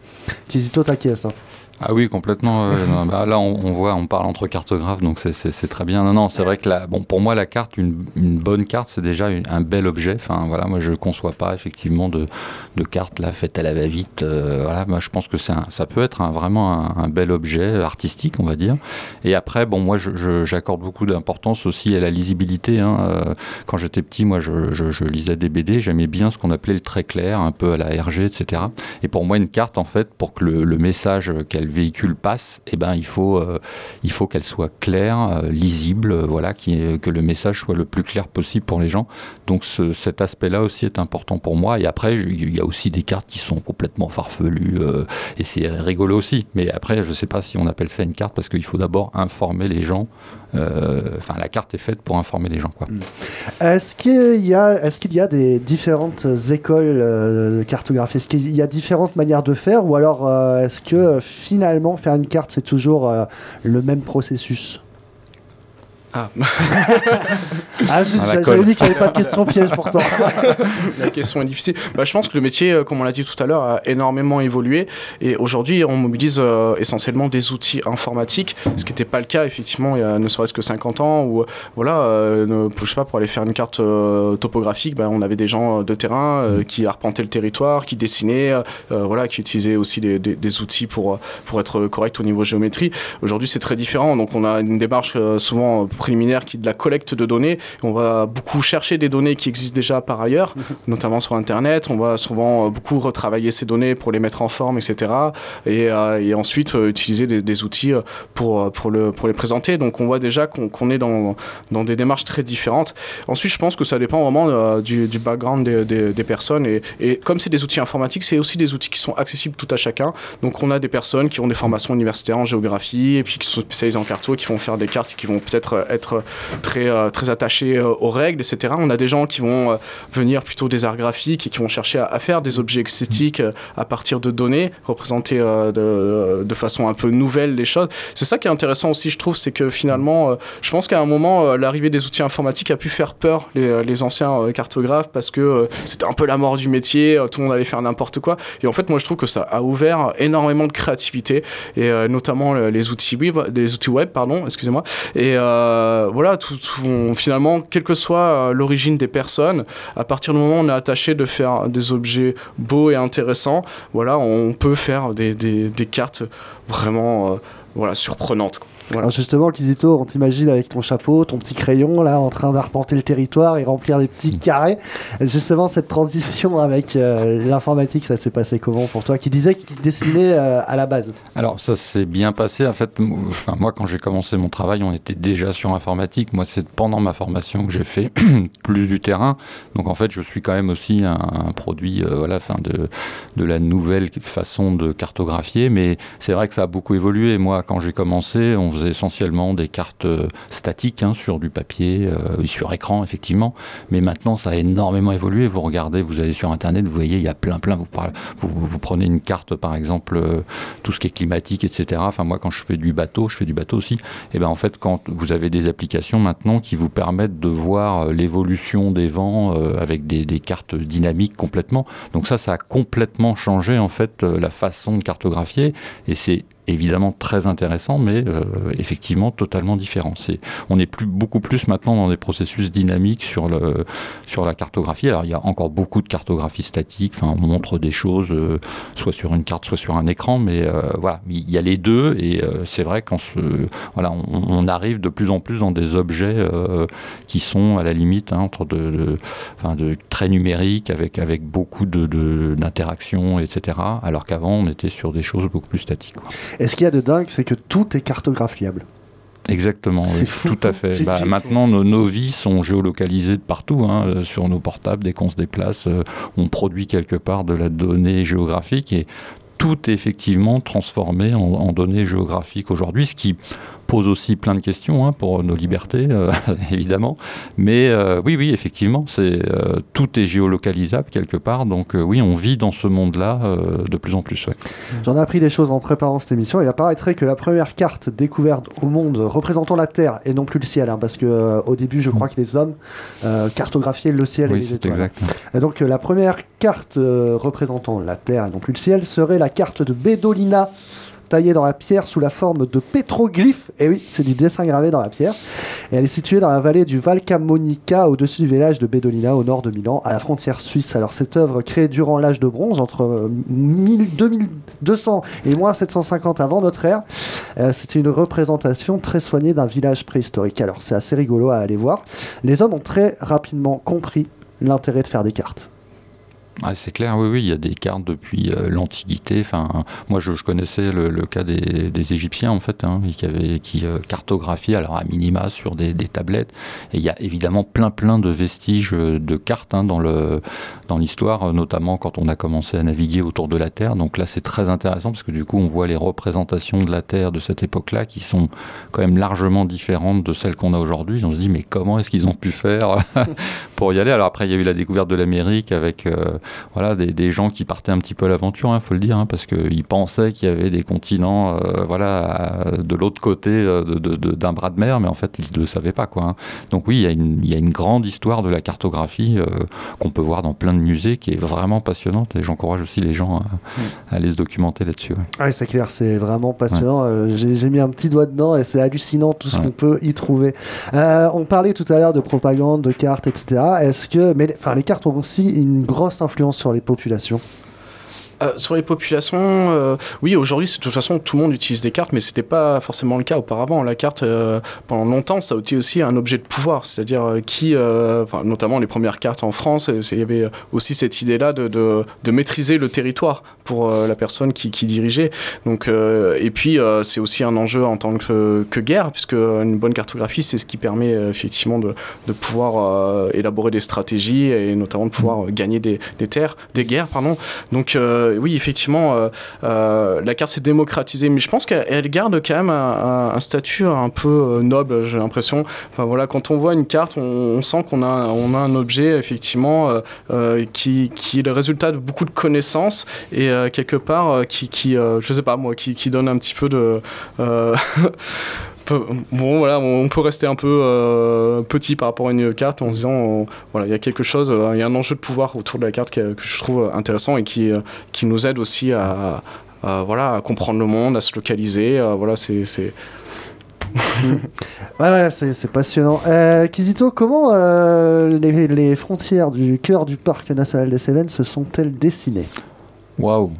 Kizito t'inquiète, hein. Ah oui, complètement. Euh, non, bah là, on, on voit, on parle entre cartographes, donc c'est, c'est, c'est très bien. Non, non, c'est vrai que la, bon, pour moi, la carte, une, une bonne carte, c'est déjà une, un bel objet. Enfin, voilà, moi, je ne conçois pas effectivement de, de cartes là faites à la va-vite. Euh, voilà, moi, je pense que c'est un, ça peut être un, vraiment un, un bel objet artistique, on va dire. Et après, bon, moi, je, je, j'accorde beaucoup d'importance aussi à la lisibilité. Hein. Euh, quand j'étais petit, moi, je, je, je lisais des B D, j'aimais bien ce qu'on appelait le trait clair, un peu à la R G, et cetera. Et pour moi, une carte, en fait, pour que le, le message qu'elle véhicule passe, eh ben, il faut, euh, il faut qu'elle soit claire, euh, lisible, euh, voilà, qui est, que le message soit le plus clair possible pour les gens. Donc ce, cet aspect-là aussi est important pour moi. Et après, il y a aussi des cartes qui sont complètement farfelues euh, et c'est rigolo aussi. Mais après, je ne sais pas si on appelle ça une carte parce qu'il faut d'abord informer les gens euh, enfin, la carte est faite pour informer les gens, quoi. Est-ce qu'il y a, est-ce qu'il y a des différentes écoles euh, de cartographie? Est-ce qu'il y a différentes manières de faire, ou alors euh, est-ce que euh, finalement faire une carte c'est toujours euh, le même processus? Ah, ah juste, Ah, la j'avais colle. dit qu'il n'y avait pas de question piège pourtant. la question est difficile. Bah, je pense que le métier, euh, comme on l'a dit tout à l'heure, a énormément évolué. Et aujourd'hui, on mobilise euh, essentiellement des outils informatiques, ce qui n'était pas le cas, effectivement, il y a ne serait-ce que cinquante ans, où, voilà, euh, ne, je sais pas, pour aller faire une carte euh, topographique, bah, on avait des gens de terrain euh, qui arpentaient le territoire, qui dessinaient, euh, voilà, qui utilisaient aussi des, des, des outils pour, pour être correct au niveau géométrie. Aujourd'hui, c'est très différent. Donc, on a une démarche euh, souvent préliminaire qui est de la collecte de données. On va beaucoup chercher des données qui existent déjà par ailleurs, notamment sur Internet. On va souvent euh, beaucoup retravailler ces données pour les mettre en forme, et cetera. Et, euh, et ensuite euh, utiliser des, des outils pour, pour, le, pour les présenter. Donc on voit déjà qu'on, qu'on est dans, dans des démarches très différentes. Ensuite, je pense que ça dépend vraiment euh, du, du background des, des, des personnes. Et, et comme c'est des outils informatiques, c'est aussi des outils qui sont accessibles tout à chacun. Donc on a des personnes qui ont des formations universitaires en géographie et puis qui sont spécialisées en carto, qui vont faire des cartes et qui vont peut-être être très, euh, très attachés euh, aux règles, et cetera. On a des gens qui vont euh, venir plutôt des arts graphiques et qui vont chercher à, à faire des objets esthétiques euh, à partir de données, représenter euh, de, de façon un peu nouvelle les choses. C'est ça qui est intéressant aussi, je trouve, c'est que finalement, euh, je pense qu'à un moment, euh, l'arrivée des outils informatiques a pu faire peur les, les anciens euh, cartographes parce que euh, c'était un peu la mort du métier, euh, tout le monde allait faire n'importe quoi. Et en fait, moi, je trouve que ça a ouvert énormément de créativité, et euh, notamment euh, les outils web, des outils web, pardon, excusez-moi. Et euh, voilà, tout, tout, on, finalement, quelle que soit euh, l'origine des personnes, à partir du moment où on est attaché de faire des objets beaux et intéressants, voilà, on peut faire des, des, des cartes vraiment euh, voilà, surprenantes, quoi. Voilà. Alors justement, Kizito, on t'imagine avec ton chapeau, ton petit crayon, là, en train d'arpenter le territoire et remplir des petits carrés. Justement, cette transition avec euh, l'informatique, ça s'est passé comment pour toi, qui disait qu'il dessinait euh, à la base? Alors, ça s'est bien passé. En fait, m- enfin, moi, quand j'ai commencé mon travail, on était déjà sur informatique. Moi, c'est pendant ma formation que j'ai fait plus du terrain. Donc, en fait, je suis quand même aussi un, un produit euh, voilà, fin de, de la nouvelle façon de cartographier. Mais c'est vrai que ça a beaucoup évolué. Moi, quand j'ai commencé, on faisait essentiellement des cartes euh, statiques hein, sur du papier, euh, sur écran, effectivement. Mais maintenant, ça a énormément évolué. Vous regardez, vous allez sur Internet, vous voyez, il y a plein, plein. Vous, parlez, vous, vous prenez une carte, par exemple, euh, tout ce qui est climatique, et cetera. Enfin, moi, quand je fais du bateau, je fais du bateau aussi. Et ben, en fait, quand vous avez des applications maintenant qui vous permettent de voir euh, l'évolution des vents euh, avec des, des cartes dynamiques complètement. Donc ça, ça a complètement changé, en fait, euh, la façon de cartographier. Et c'est évidemment très intéressant, mais euh, effectivement totalement différent. C'est, on est plus, beaucoup plus maintenant dans des processus dynamiques sur, le, sur la cartographie. Alors il y a encore beaucoup de cartographie statique, enfin, on montre des choses euh, soit sur une carte, soit sur un écran, mais euh, voilà, il y a les deux, et euh, c'est vrai qu'on se, voilà, on, on arrive de plus en plus dans des objets euh, qui sont à la limite hein, entre de, de, enfin, de très numériques, avec, avec beaucoup de, de, d'interactions, et cetera. Alors qu'avant, on était sur des choses beaucoup plus statiques, quoi. Et ce qu'il y a de dingue, c'est que tout est cartographiable. Exactement, c'est oui, fou, tout à fait. J'ai, bah, j'ai... maintenant, nos, nos vies sont géolocalisées de partout, hein, euh, sur nos portables. Dès qu'on se déplace, euh, on produit quelque part de la donnée géographique, et tout est effectivement transformé en, en données géographiques aujourd'hui, ce qui pose aussi plein de questions hein, pour nos libertés, euh, évidemment. Mais euh, oui, oui, effectivement, c'est, euh, tout est géolocalisable quelque part. Donc euh, oui, on vit dans ce monde-là euh, de plus en plus. Ouais. J'en ai appris des choses en préparant cette émission. Il apparaîtrait que la première carte découverte au monde représentant la Terre et non plus le ciel, hein, parce qu'au euh, début, je crois que les hommes euh, cartographiaient le ciel oui, et les c'est étoiles. Exact. Et donc euh, la première carte euh, représentant la Terre et non plus le ciel serait la carte de Bedolina, taillée dans la pierre sous la forme de pétroglyphes. Et oui, c'est du dessin gravé dans la pierre. Et elle est située dans la vallée du Val Camonica, au-dessus du village de Bedolina, au nord de Milan, à la frontière suisse. Alors, cette œuvre, créée durant l'âge de bronze, entre mille, deux mille deux cents et moins sept cent cinquante avant notre ère, euh, c'était une représentation très soignée d'un village préhistorique. Alors, c'est assez rigolo à aller voir. Les hommes ont très rapidement compris l'intérêt de faire des cartes. Ah, c'est clair, oui, oui, il y a des cartes depuis euh, l'Antiquité. Enfin, moi, je, je connaissais le, le cas des, des Égyptiens, en fait, hein, qui, avaient, qui euh, cartographiaient, alors à minima, sur des, des tablettes. Et il y a évidemment plein, plein de vestiges de cartes hein, dans, le, dans l'histoire, notamment quand on a commencé à naviguer autour de la Terre. Donc là, c'est très intéressant, parce que du coup, on voit les représentations de la Terre de cette époque-là, qui sont quand même largement différentes de celles qu'on a aujourd'hui. On se dit, mais comment est-ce qu'ils ont pu faire pour y aller? Alors après, il y a eu la découverte de l'Amérique avec... Euh, Voilà, des, des gens qui partaient un petit peu à l'aventure, il hein, faut le dire, hein, parce qu'ils pensaient qu'il y avait des continents euh, voilà, de l'autre côté de, de, de, d'un bras de mer, mais en fait, ils ne le savaient pas. Quoi, hein. Donc oui, il y, a une, il y a une grande histoire de la cartographie euh, qu'on peut voir dans plein de musées, qui est vraiment passionnante, et j'encourage aussi les gens à, à aller se documenter là-dessus. Ouais, ouais c'est clair, c'est vraiment passionnant. Ouais. Euh, j'ai, j'ai mis un petit doigt dedans, et c'est hallucinant tout ce ouais. qu'on peut y trouver. Euh, on parlait tout à l'heure de propagande, de cartes, et cetera. Est-ce que, mais, enfin, les cartes ont aussi une grosse influence sur les populations? Euh, sur les populations, euh, oui, aujourd'hui, de toute façon, tout le monde utilise des cartes, mais c'était pas forcément le cas auparavant. La carte, euh, pendant longtemps, ça a été aussi un objet de pouvoir, c'est-à-dire euh, qui, euh, notamment les premières cartes en France, il y avait aussi cette idée-là de, de, de maîtriser le territoire pour euh, la personne qui, qui dirigeait. Donc, euh, et puis, euh, c'est aussi un enjeu en tant que, que guerre, puisque une bonne cartographie, c'est ce qui permet euh, effectivement de, de pouvoir euh, élaborer des stratégies et notamment de pouvoir euh, gagner des, des terres, des guerres, pardon. Donc, euh, oui, effectivement, euh, euh, la carte s'est démocratisée, mais je pense qu'elle elle garde quand même un, un, un statut un peu euh, noble, j'ai l'impression. Enfin, voilà, quand on voit une carte, on, on sent qu'on a, on a un objet, effectivement, euh, euh, qui, qui est le résultat de beaucoup de connaissances et euh, quelque part, euh, qui, qui euh, je sais pas moi, qui, qui donne un petit peu de... Euh, Bon, voilà, on peut rester un peu euh, petit par rapport à une carte en se disant, euh, voilà, il y a quelque chose, euh, il y a un enjeu de pouvoir autour de la carte que, que je trouve intéressant et qui, euh, qui nous aide aussi à, à, voilà, à comprendre le monde, à se localiser. Euh, voilà, c'est... c'est... ouais, ouais, c'est, c'est passionnant. Euh, Kizito, comment euh, les, les frontières du cœur du parc national des Cévennes se sont-elles dessinées? Waouh.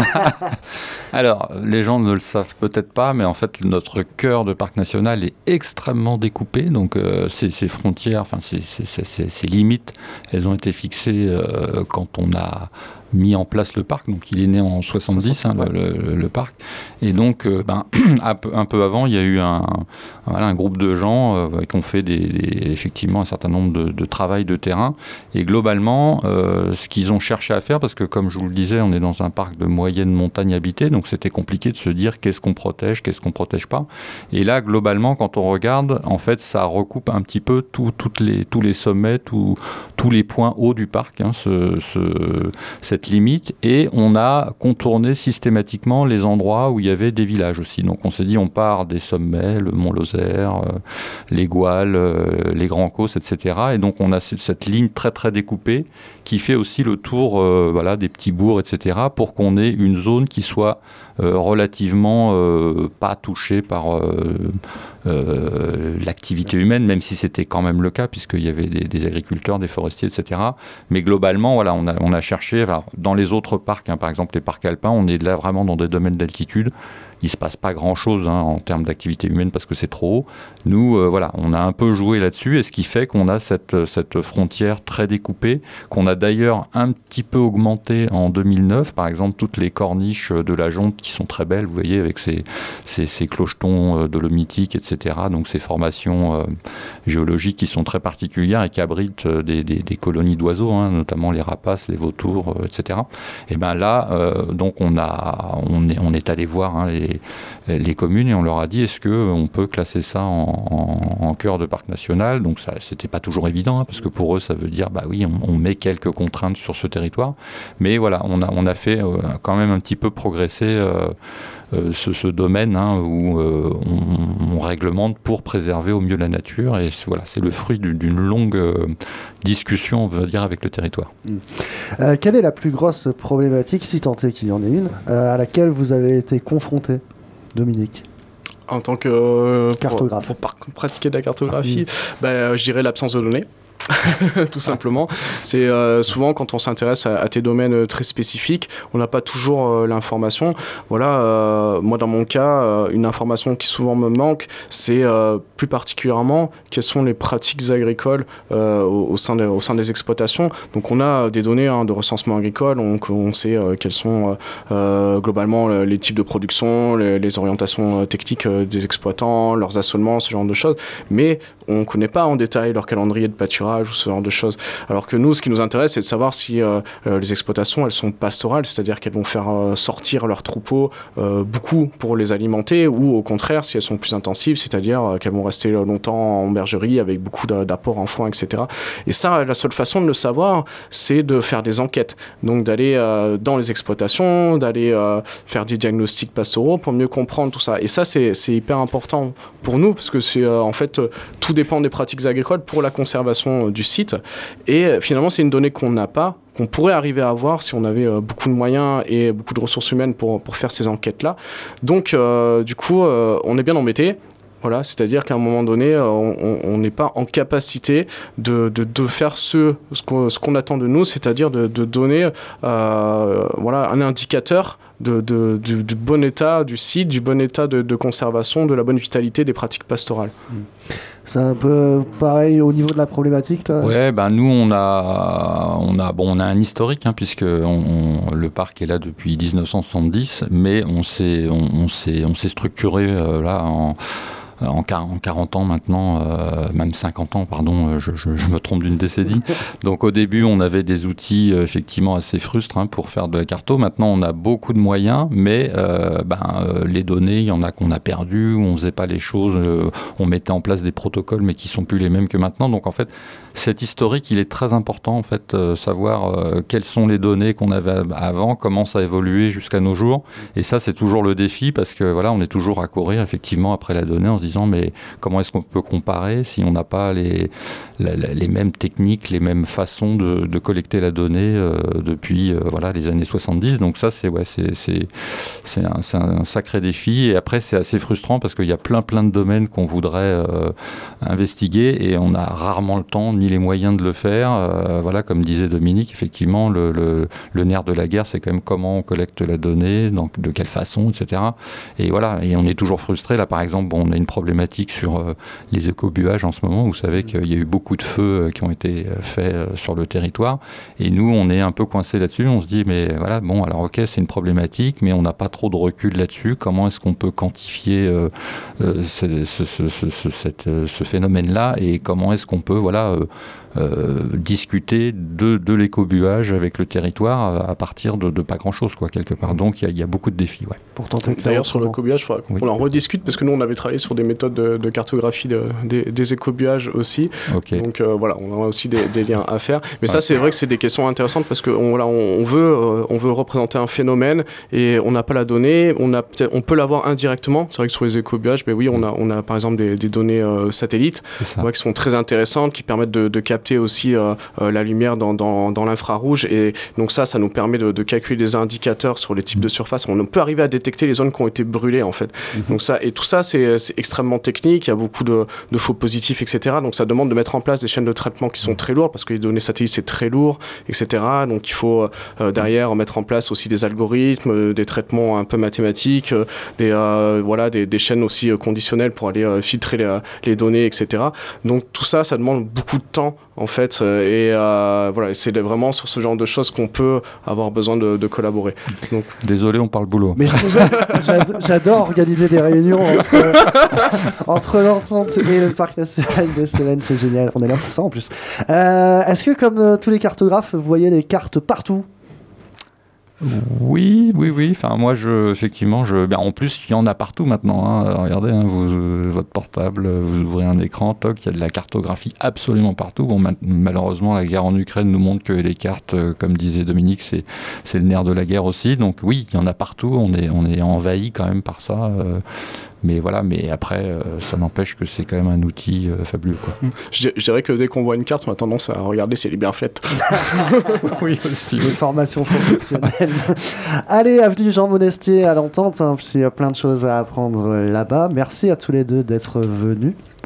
Alors, les gens ne le savent peut-être pas, mais en fait, notre cœur de parc national est extrêmement découpé. Donc, euh, ces, ces frontières, enfin, ces, ces, ces, ces limites, elles ont été fixées euh, quand on a mis en place le parc. Donc, il est né en soixante-dix, hein, le, le, le parc. Et donc, euh, ben, un, peu, un peu avant, il y a eu un, voilà, un groupe de gens euh, qui ont fait des, des, effectivement un certain nombre de, de travail de terrain. Et globalement, euh, ce qu'ils ont cherché à faire, parce que comme je vous le disais, on est dans un parc de moyenne montagne habitée, donc c'était compliqué de se dire qu'est-ce qu'on protège, qu'est-ce qu'on protège pas. Et là, globalement, quand on regarde, en fait, ça recoupe un petit peu tout, toutes les, tous les sommets, tout, tous les points hauts du parc, hein, ce, ce, cette limite, et on a contourné systématiquement les endroits où il y avait des villages aussi. Donc on s'est dit, on part des sommets, le Mont Lozère, euh, les Gouales, euh, les Grands Causses, et cetera. Et donc on a cette ligne très très découpée qui fait aussi le tour euh, voilà, des petits bourgs, et cetera, pour qu'on ait une zone qui soit euh, relativement euh, pas touchée par euh, euh, l'activité humaine, même si c'était quand même le cas, puisqu'il y avait des, des agriculteurs, des forestiers, et cetera. Mais globalement, voilà, on a, on a cherché, alors, dans les autres parcs, hein, par exemple les parcs alpins, on est là vraiment dans des domaines d'altitude. Il ne se passe pas grand-chose hein, en termes d'activité humaine parce que c'est trop haut. Nous, euh, voilà, on a un peu joué là-dessus, et ce qui fait qu'on a cette, cette frontière très découpée, qu'on a d'ailleurs un petit peu augmentée en deux mille neuf. Par exemple, toutes les corniches de la Jonte qui sont très belles, vous voyez, avec ces, ces, ces clochetons euh, dolomitiques, et cetera. Donc ces formations euh, géologiques qui sont très particulières et qui abritent euh, des, des, des colonies d'oiseaux, hein, notamment les rapaces, les vautours, euh, et cetera. Et bien là, euh, donc on, a, on, est, on est allé voir hein, les les communes et on leur a dit est-ce qu'on peut classer ça en, en, en cœur de parc national. Donc ça, c'était pas toujours évident hein, parce que pour eux ça veut dire bah oui on, on met quelques contraintes sur ce territoire, mais voilà on a, on a fait euh, quand même un petit peu progresser euh, euh, ce, ce domaine hein, où euh, on, on réglemente pour préserver au mieux la nature, et c'est, voilà, c'est le fruit d'une, d'une longue euh, discussion on veut dire avec le territoire. Mmh. Euh, quelle est la plus grosse problématique, si tant est qu'il y en ait une, euh, à laquelle vous avez été confronté, Dominique ? En tant que euh, cartographe pour, pour par- pratiquer de la cartographie, ah, oui. bah, je dirais l'absence de données. tout simplement. C'est euh, souvent quand on s'intéresse à, à des domaines très spécifiques, on n'a pas toujours euh, l'information. Voilà, euh, moi dans mon cas, euh, une information qui souvent me manque, c'est euh, plus particulièrement quelles sont les pratiques agricoles euh, au, au, sein de, au sein des exploitations. Donc on a des données hein, de recensement agricole, donc on sait euh, quels sont euh, globalement les types de production, les, les orientations techniques euh, des exploitants, leurs assolements, ce genre de choses, mais on ne connaît pas en détail leur calendrier de pâturage ou ce genre de choses. Alors que nous, ce qui nous intéresse, c'est de savoir si euh, euh, les exploitations, elles sont pastorales, c'est-à-dire qu'elles vont faire euh, sortir leurs troupeaux euh, beaucoup pour les alimenter, ou au contraire, si elles sont plus intensives, c'est-à-dire euh, qu'elles vont rester longtemps en bergerie avec beaucoup d'apports en foin, et cetera. Et ça, la seule façon de le savoir, c'est de faire des enquêtes. Donc d'aller euh, dans les exploitations, d'aller euh, faire des diagnostics pastoraux pour mieux comprendre tout ça. Et ça, c'est, c'est hyper important pour nous, parce que c'est euh, en fait, euh, tout dépend des pratiques agricoles pour la conservation euh, du site. Et euh, finalement, c'est une donnée qu'on n'a pas, qu'on pourrait arriver à avoir si on avait euh, beaucoup de moyens et beaucoup de ressources humaines pour, pour faire ces enquêtes-là. Donc, euh, du coup, euh, on est bien embêté. Voilà, c'est-à-dire qu'à un moment donné, on n'est pas en capacité de, de, de faire ce, ce, qu'on, ce qu'on attend de nous, c'est-à-dire de, de donner euh, voilà, un indicateur de, de, du, du bon état du site, du bon état de, de conservation, de la bonne vitalité des pratiques pastorales. C'est un peu pareil au niveau de la problématique, toi ? Ouais, ben nous on a, on a, bon, on a un historique hein, puisque on, on, le parc est là depuis dix-neuf cent soixante-dix, mais on s'est, on, on s'est, on s'est structuré euh, là en En quarante ans maintenant, euh, même cinquante ans, pardon, je, je, je me trompe d'une décennie. Donc au début, on avait des outils euh, effectivement assez frustres hein, pour faire de la carto. Maintenant, on a beaucoup de moyens, mais euh, ben, euh, les données, il y en a qu'on a perdues, où on ne faisait pas les choses, euh, on mettait en place des protocoles, mais qui ne sont plus les mêmes que maintenant. Donc en fait, cet historique, il est très important, en fait, euh, savoir euh, quelles sont les données qu'on avait avant, comment ça a évolué jusqu'à nos jours. Et ça, c'est toujours le défi, parce que voilà, on est toujours à courir, effectivement, après la donnée, en se disant, mais comment est-ce qu'on peut comparer si on n'a pas les, la, la, les mêmes techniques, les mêmes façons de, de collecter la donnée euh, depuis euh, voilà, les années soixante-dix. Donc ça, c'est, ouais, c'est, c'est, c'est, un, c'est un sacré défi. Et après, c'est assez frustrant, parce qu'il y a plein, plein de domaines qu'on voudrait euh, investiguer, et on a rarement le temps, ni les moyens de le faire. Euh, voilà, comme disait Dominique, effectivement, le, le, le nerf de la guerre, c'est quand même comment on collecte la donnée, donc de quelle façon, et cetera. Et voilà, et on est toujours frustré. Là, par exemple, bon, on a une problématique sur euh, les écobuages en ce moment. Vous savez qu'il y a eu beaucoup de feux euh, qui ont été euh, faits euh, sur le territoire, et nous, on est un peu coincés là-dessus. On se dit, mais voilà, bon, alors ok, c'est une problématique, mais on n'a pas trop de recul là-dessus. Comment est-ce qu'on peut quantifier euh, euh, ce, ce, ce, ce, ce, cette, ce phénomène-là, et comment est-ce qu'on peut, voilà, euh, Euh, discuter de, de l'écobuage avec le territoire à partir de, de pas grand-chose, quoi, quelque part. Donc il y, y a beaucoup de défis. Ouais. Pour tenter D'ailleurs, sur l'écobuage, il faudra qu'on oui. en rediscute, parce que nous, on avait travaillé sur des méthodes de, de cartographie de, de, des écobuages aussi. Okay. Donc euh, voilà, on a aussi des, des liens à faire. Mais ouais. ça, c'est vrai que c'est des questions intéressantes, parce qu'on voilà, on, on, veut, euh, on veut représenter un phénomène, et on n'a pas la donnée. On, a on peut l'avoir indirectement. C'est vrai que sur les écobuages, ben oui, on a, on a par exemple des, des données euh, satellites ouais, qui sont très intéressantes, qui permettent de, de capter aussi euh, euh, la lumière dans, dans, dans l'infrarouge, et donc ça, ça nous permet de, de calculer des indicateurs sur les types de surfaces. On peut arriver à détecter les zones qui ont été brûlées, en fait. Mm-hmm. Donc ça, et tout ça, c'est, c'est extrêmement technique, il y a beaucoup de, de faux positifs, et cetera. Donc ça demande de mettre en place des chaînes de traitement qui sont très lourdes, parce que les données satellites, c'est très lourd, et cetera. Donc il faut euh, derrière mettre en place aussi des algorithmes, euh, des traitements un peu mathématiques, euh, des, euh, voilà, des, des chaînes aussi euh, conditionnelles pour aller euh, filtrer les, les données, et cetera. Donc tout ça, ça demande beaucoup de temps, en fait, et euh, voilà, c'est vraiment sur ce genre de choses qu'on peut avoir besoin de, de collaborer. Donc... Désolé, on parle boulot. Mais j'adore, j'adore organiser des réunions entre, entre l'Entente et le Parc National de Cévennes, c'est génial, on est là pour ça en plus. Euh, est-ce que, comme euh, tous les cartographes, vous voyez des cartes partout ? Oui, oui, oui. Enfin, moi, je, effectivement, je, ben, en plus, il y en a partout maintenant. Hein. Regardez, hein, vous, euh, votre portable, vous ouvrez un écran, toc, il y a de la cartographie absolument partout. Bon, ma- malheureusement, la guerre en Ukraine nous montre que les cartes, euh, comme disait Dominique, c'est, c'est le nerf de la guerre aussi. Donc oui, il y en a partout. On est, on est envahi quand même par ça. Euh, mais voilà, mais après, euh, ça n'empêche que c'est quand même un outil euh, fabuleux, quoi. Je, je dirais que dès qu'on voit une carte, on a tendance à regarder si elle est bien faite. Oui, aussi. Une formation professionnelle. Allez, avenue Jean Monestier à l'Entente, hein, il y a plein de choses à apprendre là-bas. Merci à tous les deux d'être venus.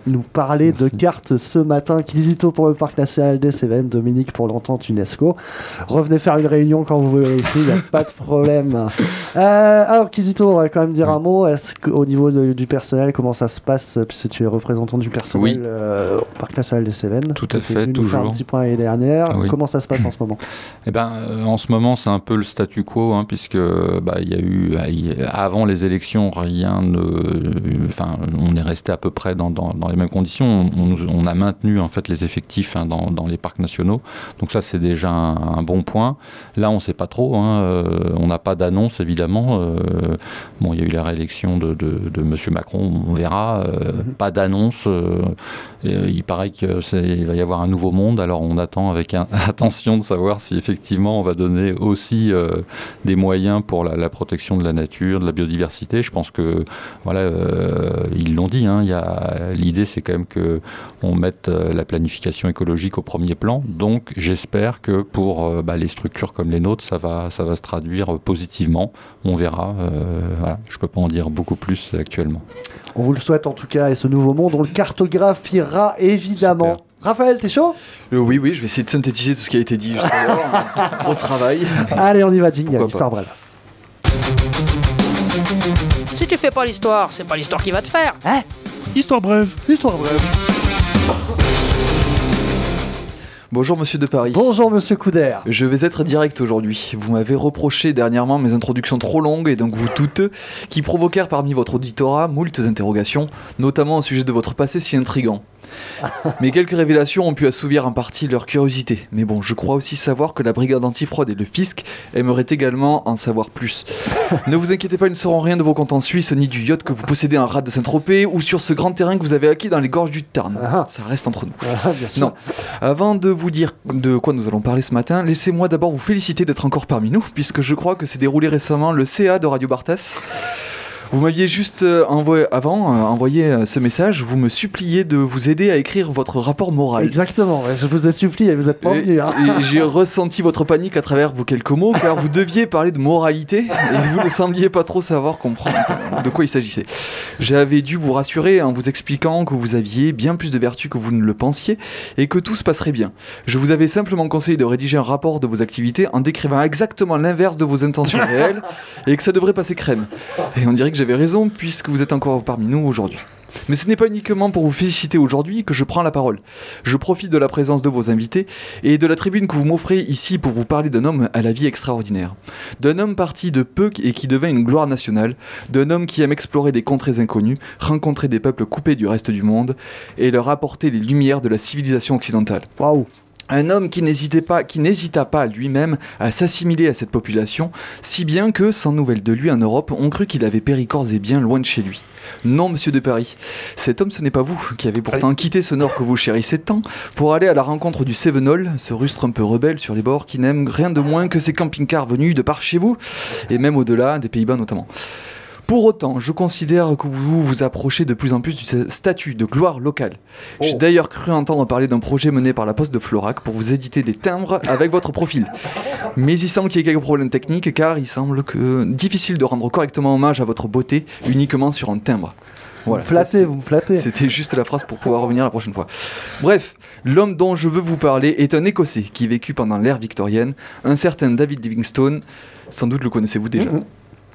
nous parler Merci. de cartes ce matin. Kizito pour le Parc National des Cévennes, Dominique pour l'entente UNESCO. Revenez faire une réunion quand vous voulez ici, il n'y a pas de problème. Euh, alors Kizito, on va quand même dire un mot. Est-ce qu'au niveau de, du personnel, comment ça se passe, puisque tu es représentant du personnel Oui. euh, au Parc National des Cévennes? Tout à Tu es fait, venu nous faire un toujours. petit point l'année dernière. Oui. Comment ça se passe en ce moment? Eh ben, euh, en ce moment, c'est un peu le statu quo, hein, puisque bah, il y a eu, il y a- avant les élections, rien ne, enfin, on est resté à peu près dans, dans, dans les mêmes conditions. On, on, nous- on a maintenu en fait les effectifs hein, dans, dans les parcs nationaux, donc ça c'est déjà un, un bon point. Là, on ne sait pas trop, hein, euh, on n'a pas d'annonce évidemment. Euh, bon, il y a eu la réélection de, de, de Monsieur Macron, on verra. Euh, Mhm. Pas d'annonce. Euh, et, euh, il paraît qu'il va y avoir un nouveau monde, alors on attend avec un- attention de savoir si effectivement on va donner aussi euh, des moyens pour la, la protection de la nature, de la biodiversité. Je pense que voilà, euh, ils l'ont dit. Hein, il y a, l'idée, c'est quand même que on mette euh, la planification écologique au premier plan. Donc, j'espère que pour euh, bah, les structures comme les nôtres, ça va, ça va se traduire euh, positivement. On verra. Euh, voilà, je peux pas en dire beaucoup plus actuellement. On vous le souhaite en tout cas, et ce nouveau monde, on le cartographiera évidemment. Super. Raphaël, t'es chaud? Euh, oui, oui, je vais essayer de synthétiser tout ce qui a été dit jusqu'alors. Au travail. Allez, on y va, jingle, Pourquoi histoire brève. Si tu fais pas l'histoire, c'est pas l'histoire qui va te faire. Histoire brève. Histoire brève. Bonjour Monsieur de Paris. Bonjour Monsieur Couder. Je vais être direct aujourd'hui. Vous m'avez reproché dernièrement mes introductions trop longues et donc vous douteux, qui provoquèrent parmi votre auditorat moultes interrogations, notamment au sujet de votre passé si intrigant. Mais quelques révélations ont pu assouvir en partie leur curiosité. Mais bon, je crois aussi savoir que la brigade antifraude et le fisc aimeraient également en savoir plus. Ne vous inquiétez pas, ils ne sauront rien de vos comptes en Suisse, ni du yacht que vous possédez en rade de Saint-Tropez, ou sur ce grand terrain que vous avez acquis dans les gorges du Tarn. Ah. Ça reste entre nous. Ah, bien sûr. Non. Avant de vous dire de quoi nous allons parler ce matin, laissez-moi d'abord vous féliciter d'être encore parmi nous, puisque je crois que s'est déroulé récemment le C A de Radio Bartas. Vous m'aviez juste euh, envoyé, avant euh, envoyé euh, ce message, vous me suppliez de vous aider à écrire votre rapport moral. Exactement, ouais, je vous ai supplié, vous êtes pas Et, venu. Hein. et j'ai ressenti votre panique à travers vos quelques mots, car vous deviez parler de moralité et vous ne sembliez pas trop savoir comprendre de quoi il s'agissait. J'avais dû vous rassurer en vous expliquant que vous aviez bien plus de vertus que vous ne le pensiez et que tout se passerait bien. Je vous avais simplement conseillé de rédiger un rapport de vos activités en décrivant exactement l'inverse de vos intentions réelles et que ça devrait passer crème. Et on dirait que j'avais raison puisque vous êtes encore parmi nous aujourd'hui. Mais ce n'est pas uniquement pour vous féliciter aujourd'hui que je prends la parole. Je profite de la présence de vos invités et de la tribune que vous m'offrez ici pour vous parler d'un homme à la vie extraordinaire. D'un homme parti de peu et qui devint une gloire nationale. D'un homme qui aime explorer des contrées inconnues, rencontrer des peuples coupés du reste du monde et leur apporter les lumières de la civilisation occidentale. Waouh. Un homme qui n'hésitait pas, qui n'hésita pas lui-même à s'assimiler à cette population, si bien que, sans nouvelles de lui en Europe, on crut qu'il avait péri corps et biens loin de chez lui. Non, monsieur de Paris, cet homme ce n'est pas vous, qui avez pourtant quitté ce nord que vous chérissez tant, pour aller à la rencontre du Cévenol, ce rustre un peu rebelle sur les bords qui n'aime rien de moins que ces camping-cars venus de par chez vous, et même au-delà, des Pays-Bas notamment. Pour autant, je considère que vous vous approchez de plus en plus du statut de gloire locale. Oh. J'ai d'ailleurs cru entendre parler d'un projet mené par la Poste de Florac pour vous éditer des timbres avec votre profil. Mais il semble qu'il y ait quelques problèmes techniques car il semble que difficile de rendre correctement hommage à votre beauté uniquement sur un timbre. Voilà, vous me flattez, vous me flattez. C'était juste la phrase pour pouvoir revenir la prochaine fois. Bref, l'homme dont je veux vous parler est un Écossais qui vécut pendant l'ère victorienne, un certain David Livingstone. Sans doute le connaissez-vous déjà. Mmh.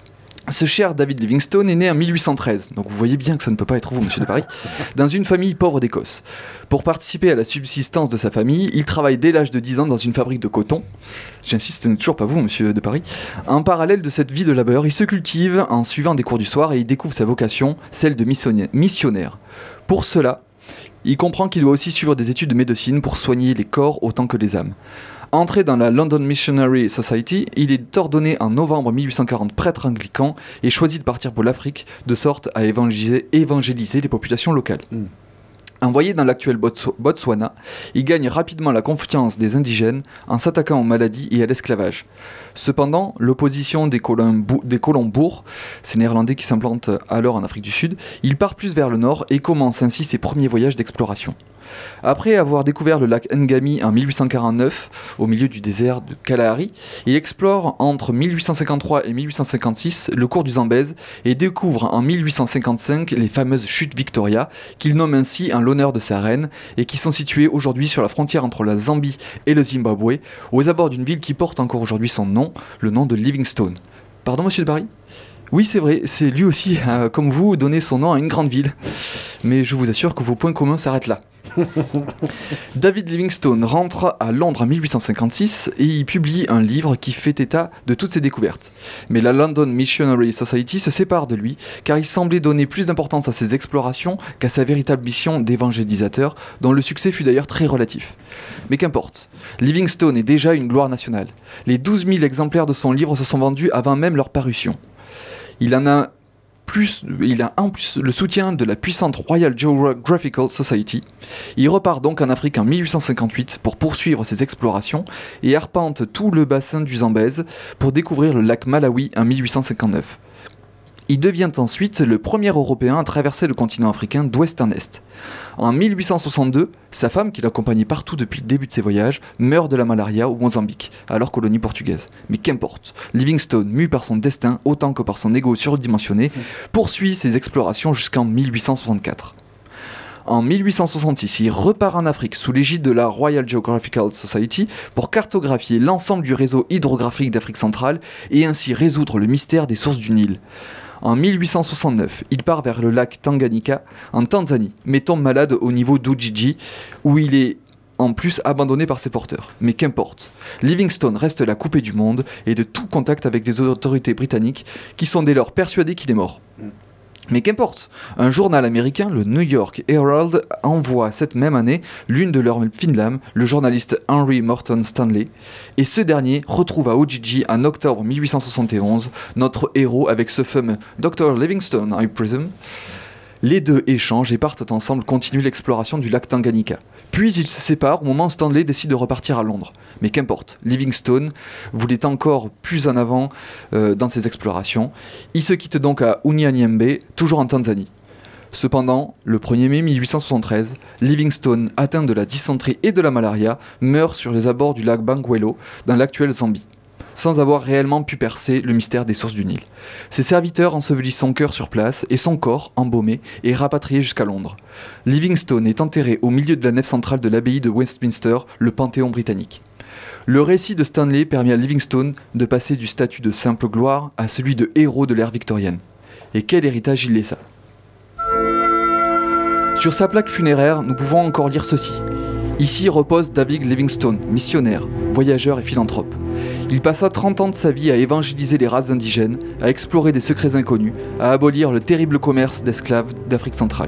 Ce cher David Livingstone est né en mille huit cent treize, donc vous voyez bien que ça ne peut pas être vous, monsieur de Paris, dans une famille pauvre d'Écosse. Pour participer à la subsistance de sa famille, il travaille dès l'âge de dix ans dans une fabrique de coton. J'insiste, ce n'est toujours pas vous, monsieur de Paris. En parallèle de cette vie de labeur, il se cultive en suivant des cours du soir et il découvre sa vocation, celle de missionnaire. Pour cela, il comprend qu'il doit aussi suivre des études de médecine pour soigner les corps autant que les âmes. Entré dans la London Missionary Society, il est ordonné en novembre mille huit cent quarante prêtre anglican et choisit de partir pour l'Afrique, de sorte à évangéliser, évangéliser les populations locales. Mm. Envoyé dans l'actuel Bots- Botswana, il gagne rapidement la confiance des indigènes en s'attaquant aux maladies et à l'esclavage. Cependant, l'opposition des colons, bou- des colons bourgs, ces Néerlandais qui s'implantent alors en Afrique du Sud, il part plus vers le nord et commence ainsi ses premiers voyages d'exploration. Après avoir découvert le lac Ngami en mille huit cent quarante-neuf, au milieu du désert de Kalahari, il explore entre mille huit cent cinquante-trois et mille huit cent cinquante-six le cours du Zambèze et découvre en mille huit cent cinquante-cinq les fameuses chutes Victoria, qu'il nomme ainsi en l'honneur de sa reine, et qui sont situées aujourd'hui sur la frontière entre la Zambie et le Zimbabwe, aux abords d'une ville qui porte encore aujourd'hui son nom, le nom de Livingstone. Pardon, monsieur de Barry ? Oui, c'est vrai, c'est lui aussi, euh, comme vous, donné son nom à une grande ville. Mais je vous assure que vos points communs s'arrêtent là. David Livingstone rentre à Londres en mille huit cent cinquante-six et y publie un livre qui fait état de toutes ses découvertes. Mais la London Missionary Society se sépare de lui car il semblait donner plus d'importance à ses explorations qu'à sa véritable mission d'évangélisateur, dont le succès fut d'ailleurs très relatif. Mais qu'importe, Livingstone est déjà une gloire nationale. Les douze mille exemplaires de son livre se sont vendus avant même leur parution. Il en a Plus, il a en plus le soutien de la puissante Royal Geographical Society. Il repart donc en Afrique en mille huit cent cinquante-huit pour poursuivre ses explorations et arpente tout le bassin du Zambèze pour découvrir le lac Malawi en mille huit cent cinquante-neuf. Il devient ensuite le premier Européen à traverser le continent africain d'ouest en est. En mille huit cent soixante-deux, sa femme, qui l'accompagnait partout depuis le début de ses voyages, meurt de la malaria au Mozambique, alors colonie portugaise. Mais qu'importe, Livingstone, mu par son destin autant que par son ego surdimensionné, poursuit ses explorations jusqu'en mille huit cent soixante-quatre. En mille huit cent soixante-six, il repart en Afrique sous l'égide de la Royal Geographical Society pour cartographier l'ensemble du réseau hydrographique d'Afrique centrale et ainsi résoudre le mystère des sources du Nil. En mille huit cent soixante-neuf, il part vers le lac Tanganyika, en Tanzanie, mais tombe malade au niveau d'Ujiji, où il est en plus abandonné par ses porteurs. Mais qu'importe, Livingstone reste la coupée du monde et de tout contact avec les autorités britanniques, qui sont dès lors persuadées qu'il est mort. Mais qu'importe, un journal américain, le New York Herald, envoie cette même année l'une de leurs fines lames, le journaliste Henry Morton Stanley, et ce dernier retrouve à Ujiji en octobre mille huit cent soixante et onze notre héros avec ce fameux docteur Livingstone, I presume. Les deux échangent et partent ensemble continuer l'exploration du lac Tanganyika. Puis ils se séparent au moment où Stanley décide de repartir à Londres. Mais qu'importe, Livingstone voulait encore plus en avant euh, dans ses explorations. Il se quitte donc à Unyanyembe, toujours en Tanzanie. Cependant, le premier mai mille huit cent soixante-treize, Livingstone, atteint de la dysenterie et de la malaria, meurt sur les abords du lac Bangweolo, dans l'actuelle Zambie, sans avoir réellement pu percer le mystère des sources du Nil. Ses serviteurs ensevelissent son cœur sur place et son corps, embaumé, est rapatrié jusqu'à Londres. Livingstone est enterré au milieu de la nef centrale de l'abbaye de Westminster, le Panthéon britannique. Le récit de Stanley permet à Livingstone de passer du statut de simple gloire à celui de héros de l'ère victorienne. Et quel héritage il laissa. Sur sa plaque funéraire, nous pouvons encore lire ceci. Ici repose David Livingstone, missionnaire, voyageur et philanthrope. Il passa trente ans de sa vie à évangéliser les races indigènes, à explorer des secrets inconnus, à abolir le terrible commerce d'esclaves d'Afrique centrale.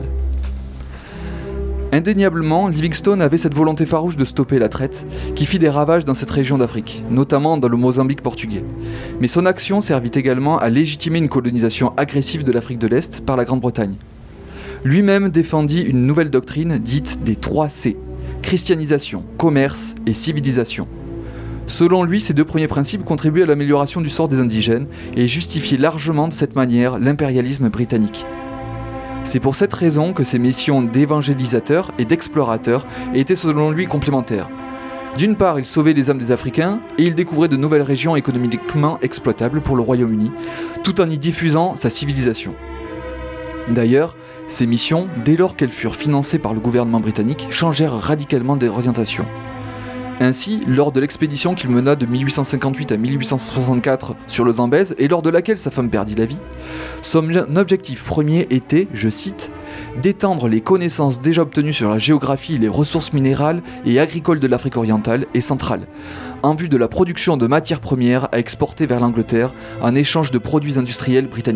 Indéniablement, Livingstone avait cette volonté farouche de stopper la traite, qui fit des ravages dans cette région d'Afrique, notamment dans le Mozambique portugais. Mais son action servit également à légitimer une colonisation agressive de l'Afrique de l'Est par la Grande-Bretagne. Lui-même défendit une nouvelle doctrine dite des trois C, christianisation, commerce et civilisation. Selon lui, ces deux premiers principes contribuaient à l'amélioration du sort des indigènes et justifiaient largement de cette manière l'impérialisme britannique. C'est pour cette raison que ses missions d'évangélisateur et d'explorateur étaient selon lui complémentaires. D'une part, il sauvait les âmes des Africains et il découvrait de nouvelles régions économiquement exploitables pour le Royaume-Uni, tout en y diffusant sa civilisation. D'ailleurs, ces missions, dès lors qu'elles furent financées par le gouvernement britannique, changèrent radicalement d'orientation. Ainsi, lors de l'expédition qu'il mena de mille huit cent cinquante-huit à mille huit cent soixante-quatre sur le Zambèze et lors de laquelle sa femme perdit la vie, son objectif premier était, je cite, « d'étendre les connaissances déjà obtenues sur la géographie et les ressources minérales et agricoles de l'Afrique orientale et centrale, en vue de la production de matières premières à exporter vers l'Angleterre en échange de produits industriels britanniques. »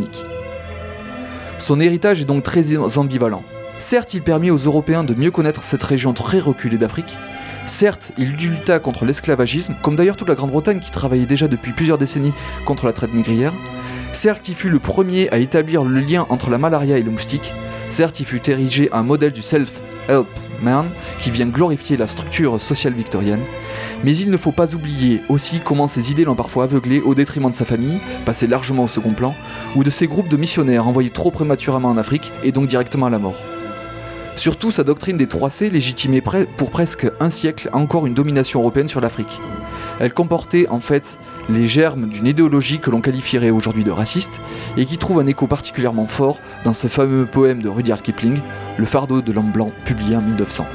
Son héritage est donc très ambivalent. Certes, il permit aux Européens de mieux connaître cette région très reculée d'Afrique. Certes, il lutta contre l'esclavagisme, comme d'ailleurs toute la Grande-Bretagne qui travaillait déjà depuis plusieurs décennies contre la traite négrière. Certes, il fut le premier à établir le lien entre la malaria et le moustique. Certes, il fut érigé un modèle du self-help man qui vient glorifier la structure sociale victorienne. Mais il ne faut pas oublier aussi comment ses idées l'ont parfois aveuglé au détriment de sa famille, passé largement au second plan, ou de ses groupes de missionnaires envoyés trop prématurément en Afrique et donc directement à la mort. Surtout, sa doctrine des trois C légitimait pre- pour presque un siècle encore une domination européenne sur l'Afrique. Elle comportait en fait les germes d'une idéologie que l'on qualifierait aujourd'hui de raciste et qui trouve un écho particulièrement fort dans ce fameux poème de Rudyard Kipling, Le fardeau de l'homme blanc, publié en mille neuf cents.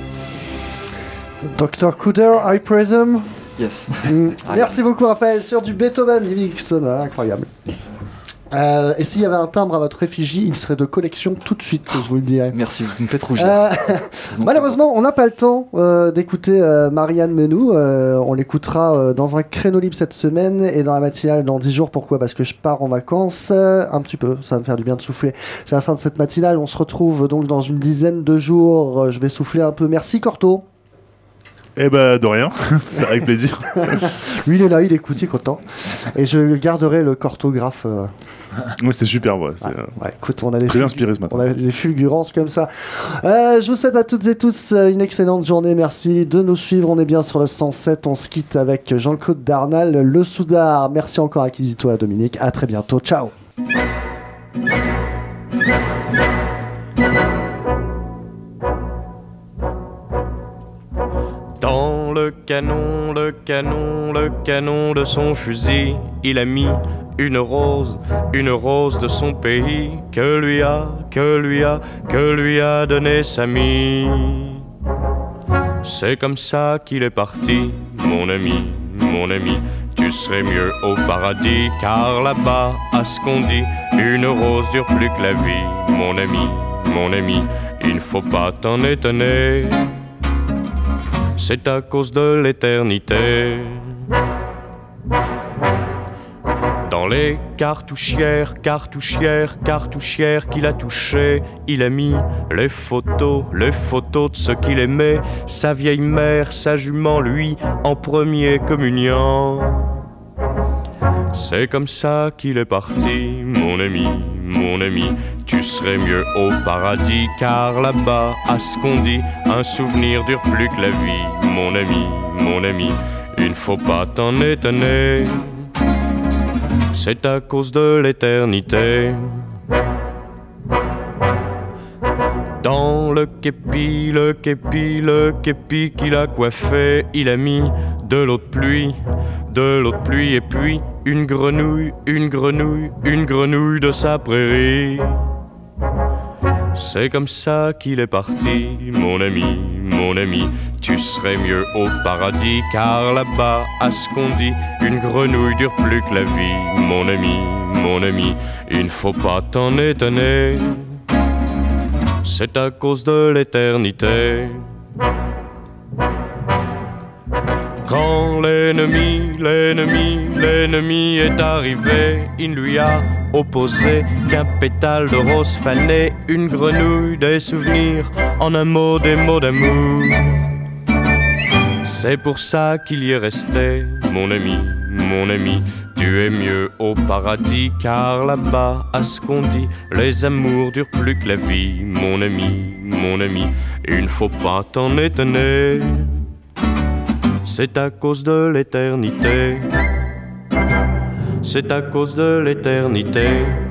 docteur Cooder, I presume. Yes. Mm. Merci beaucoup Raphaël, sur du Beethoven, Livingston, incroyable. Euh, et s'il y avait un timbre à votre effigie, il serait de collection tout de suite, je vous le dirais. Merci, vous me faites rougir. Euh, malheureusement, on n'a pas le temps euh, d'écouter euh, Marianne Menou. Euh, on l'écoutera euh, dans un créneau libre cette semaine et dans la matinale dans dix jours. Pourquoi ? Parce que je pars en vacances euh, un petit peu. Ça va me faire du bien de souffler. C'est la fin de cette matinale. On se retrouve donc dans une dizaine de jours. Euh, je vais souffler un peu. Merci Corto. Eh ben, de rien, c'est avec plaisir. Lui, il est là, il écoute, il est content. Et je garderai le cortographe. Euh... Moi, c'était super, ouais. C'est, ouais, ouais, écoute, on a des très fulg... inspiré ce matin. On a des fulgurances comme ça. Euh, je vous souhaite à toutes et tous une excellente journée. Merci de nous suivre. On est bien sur le cent sept. On se quitte avec Jean-Claude Darnal, le Soudard. Merci encore à Kizito et à Dominique. À très bientôt. Ciao. Dans le canon, le canon, le canon de son fusil, il a mis une rose, une rose de son pays, que lui a, que lui a, que lui a donné Samy. C'est comme ça qu'il est parti, mon ami, mon ami. Tu serais mieux au paradis, car là-bas, à ce qu'on dit, une rose dure plus que la vie, mon ami, mon ami. Il ne faut pas t'en étonner. C'est à cause de l'éternité. Dans les cartouchières, cartouchières, cartouchières qu'il a touchées, il a mis les photos, les photos de ce qu'il aimait, sa vieille mère, sa jument, lui, en premier communiant. C'est comme ça qu'il est parti, mon ami, mon ami. Tu serais mieux au paradis, car là-bas, à ce qu'on dit, un souvenir dure plus que la vie, mon ami, mon ami. Il ne faut pas t'en étonner, c'est à cause de l'éternité. Dans le képi, le képi, le képi qu'il a coiffé, il a mis de l'eau de pluie, de l'eau de pluie et puis une grenouille, une grenouille, une grenouille de sa prairie. C'est comme ça qu'il est parti, mon ami, mon ami. Tu serais mieux au paradis, car là-bas, à ce qu'on dit, une grenouille dure plus que la vie, mon ami, mon ami. Il ne faut pas t'en étonner, c'est à cause de l'éternité. Quand l'ennemi, l'ennemi, l'ennemi est arrivé, il lui a opposé qu'un pétale de rose fanée, une grenouille, des souvenirs, en un mot des mots d'amour. C'est pour ça qu'il y est resté, mon ami, mon ami. Tu es mieux au paradis, car là-bas, à ce qu'on dit, les amours durent plus que la vie, mon ami, mon ami. Il ne faut pas t'en étonner, c'est à cause de l'éternité. C'est à cause de l'éternité.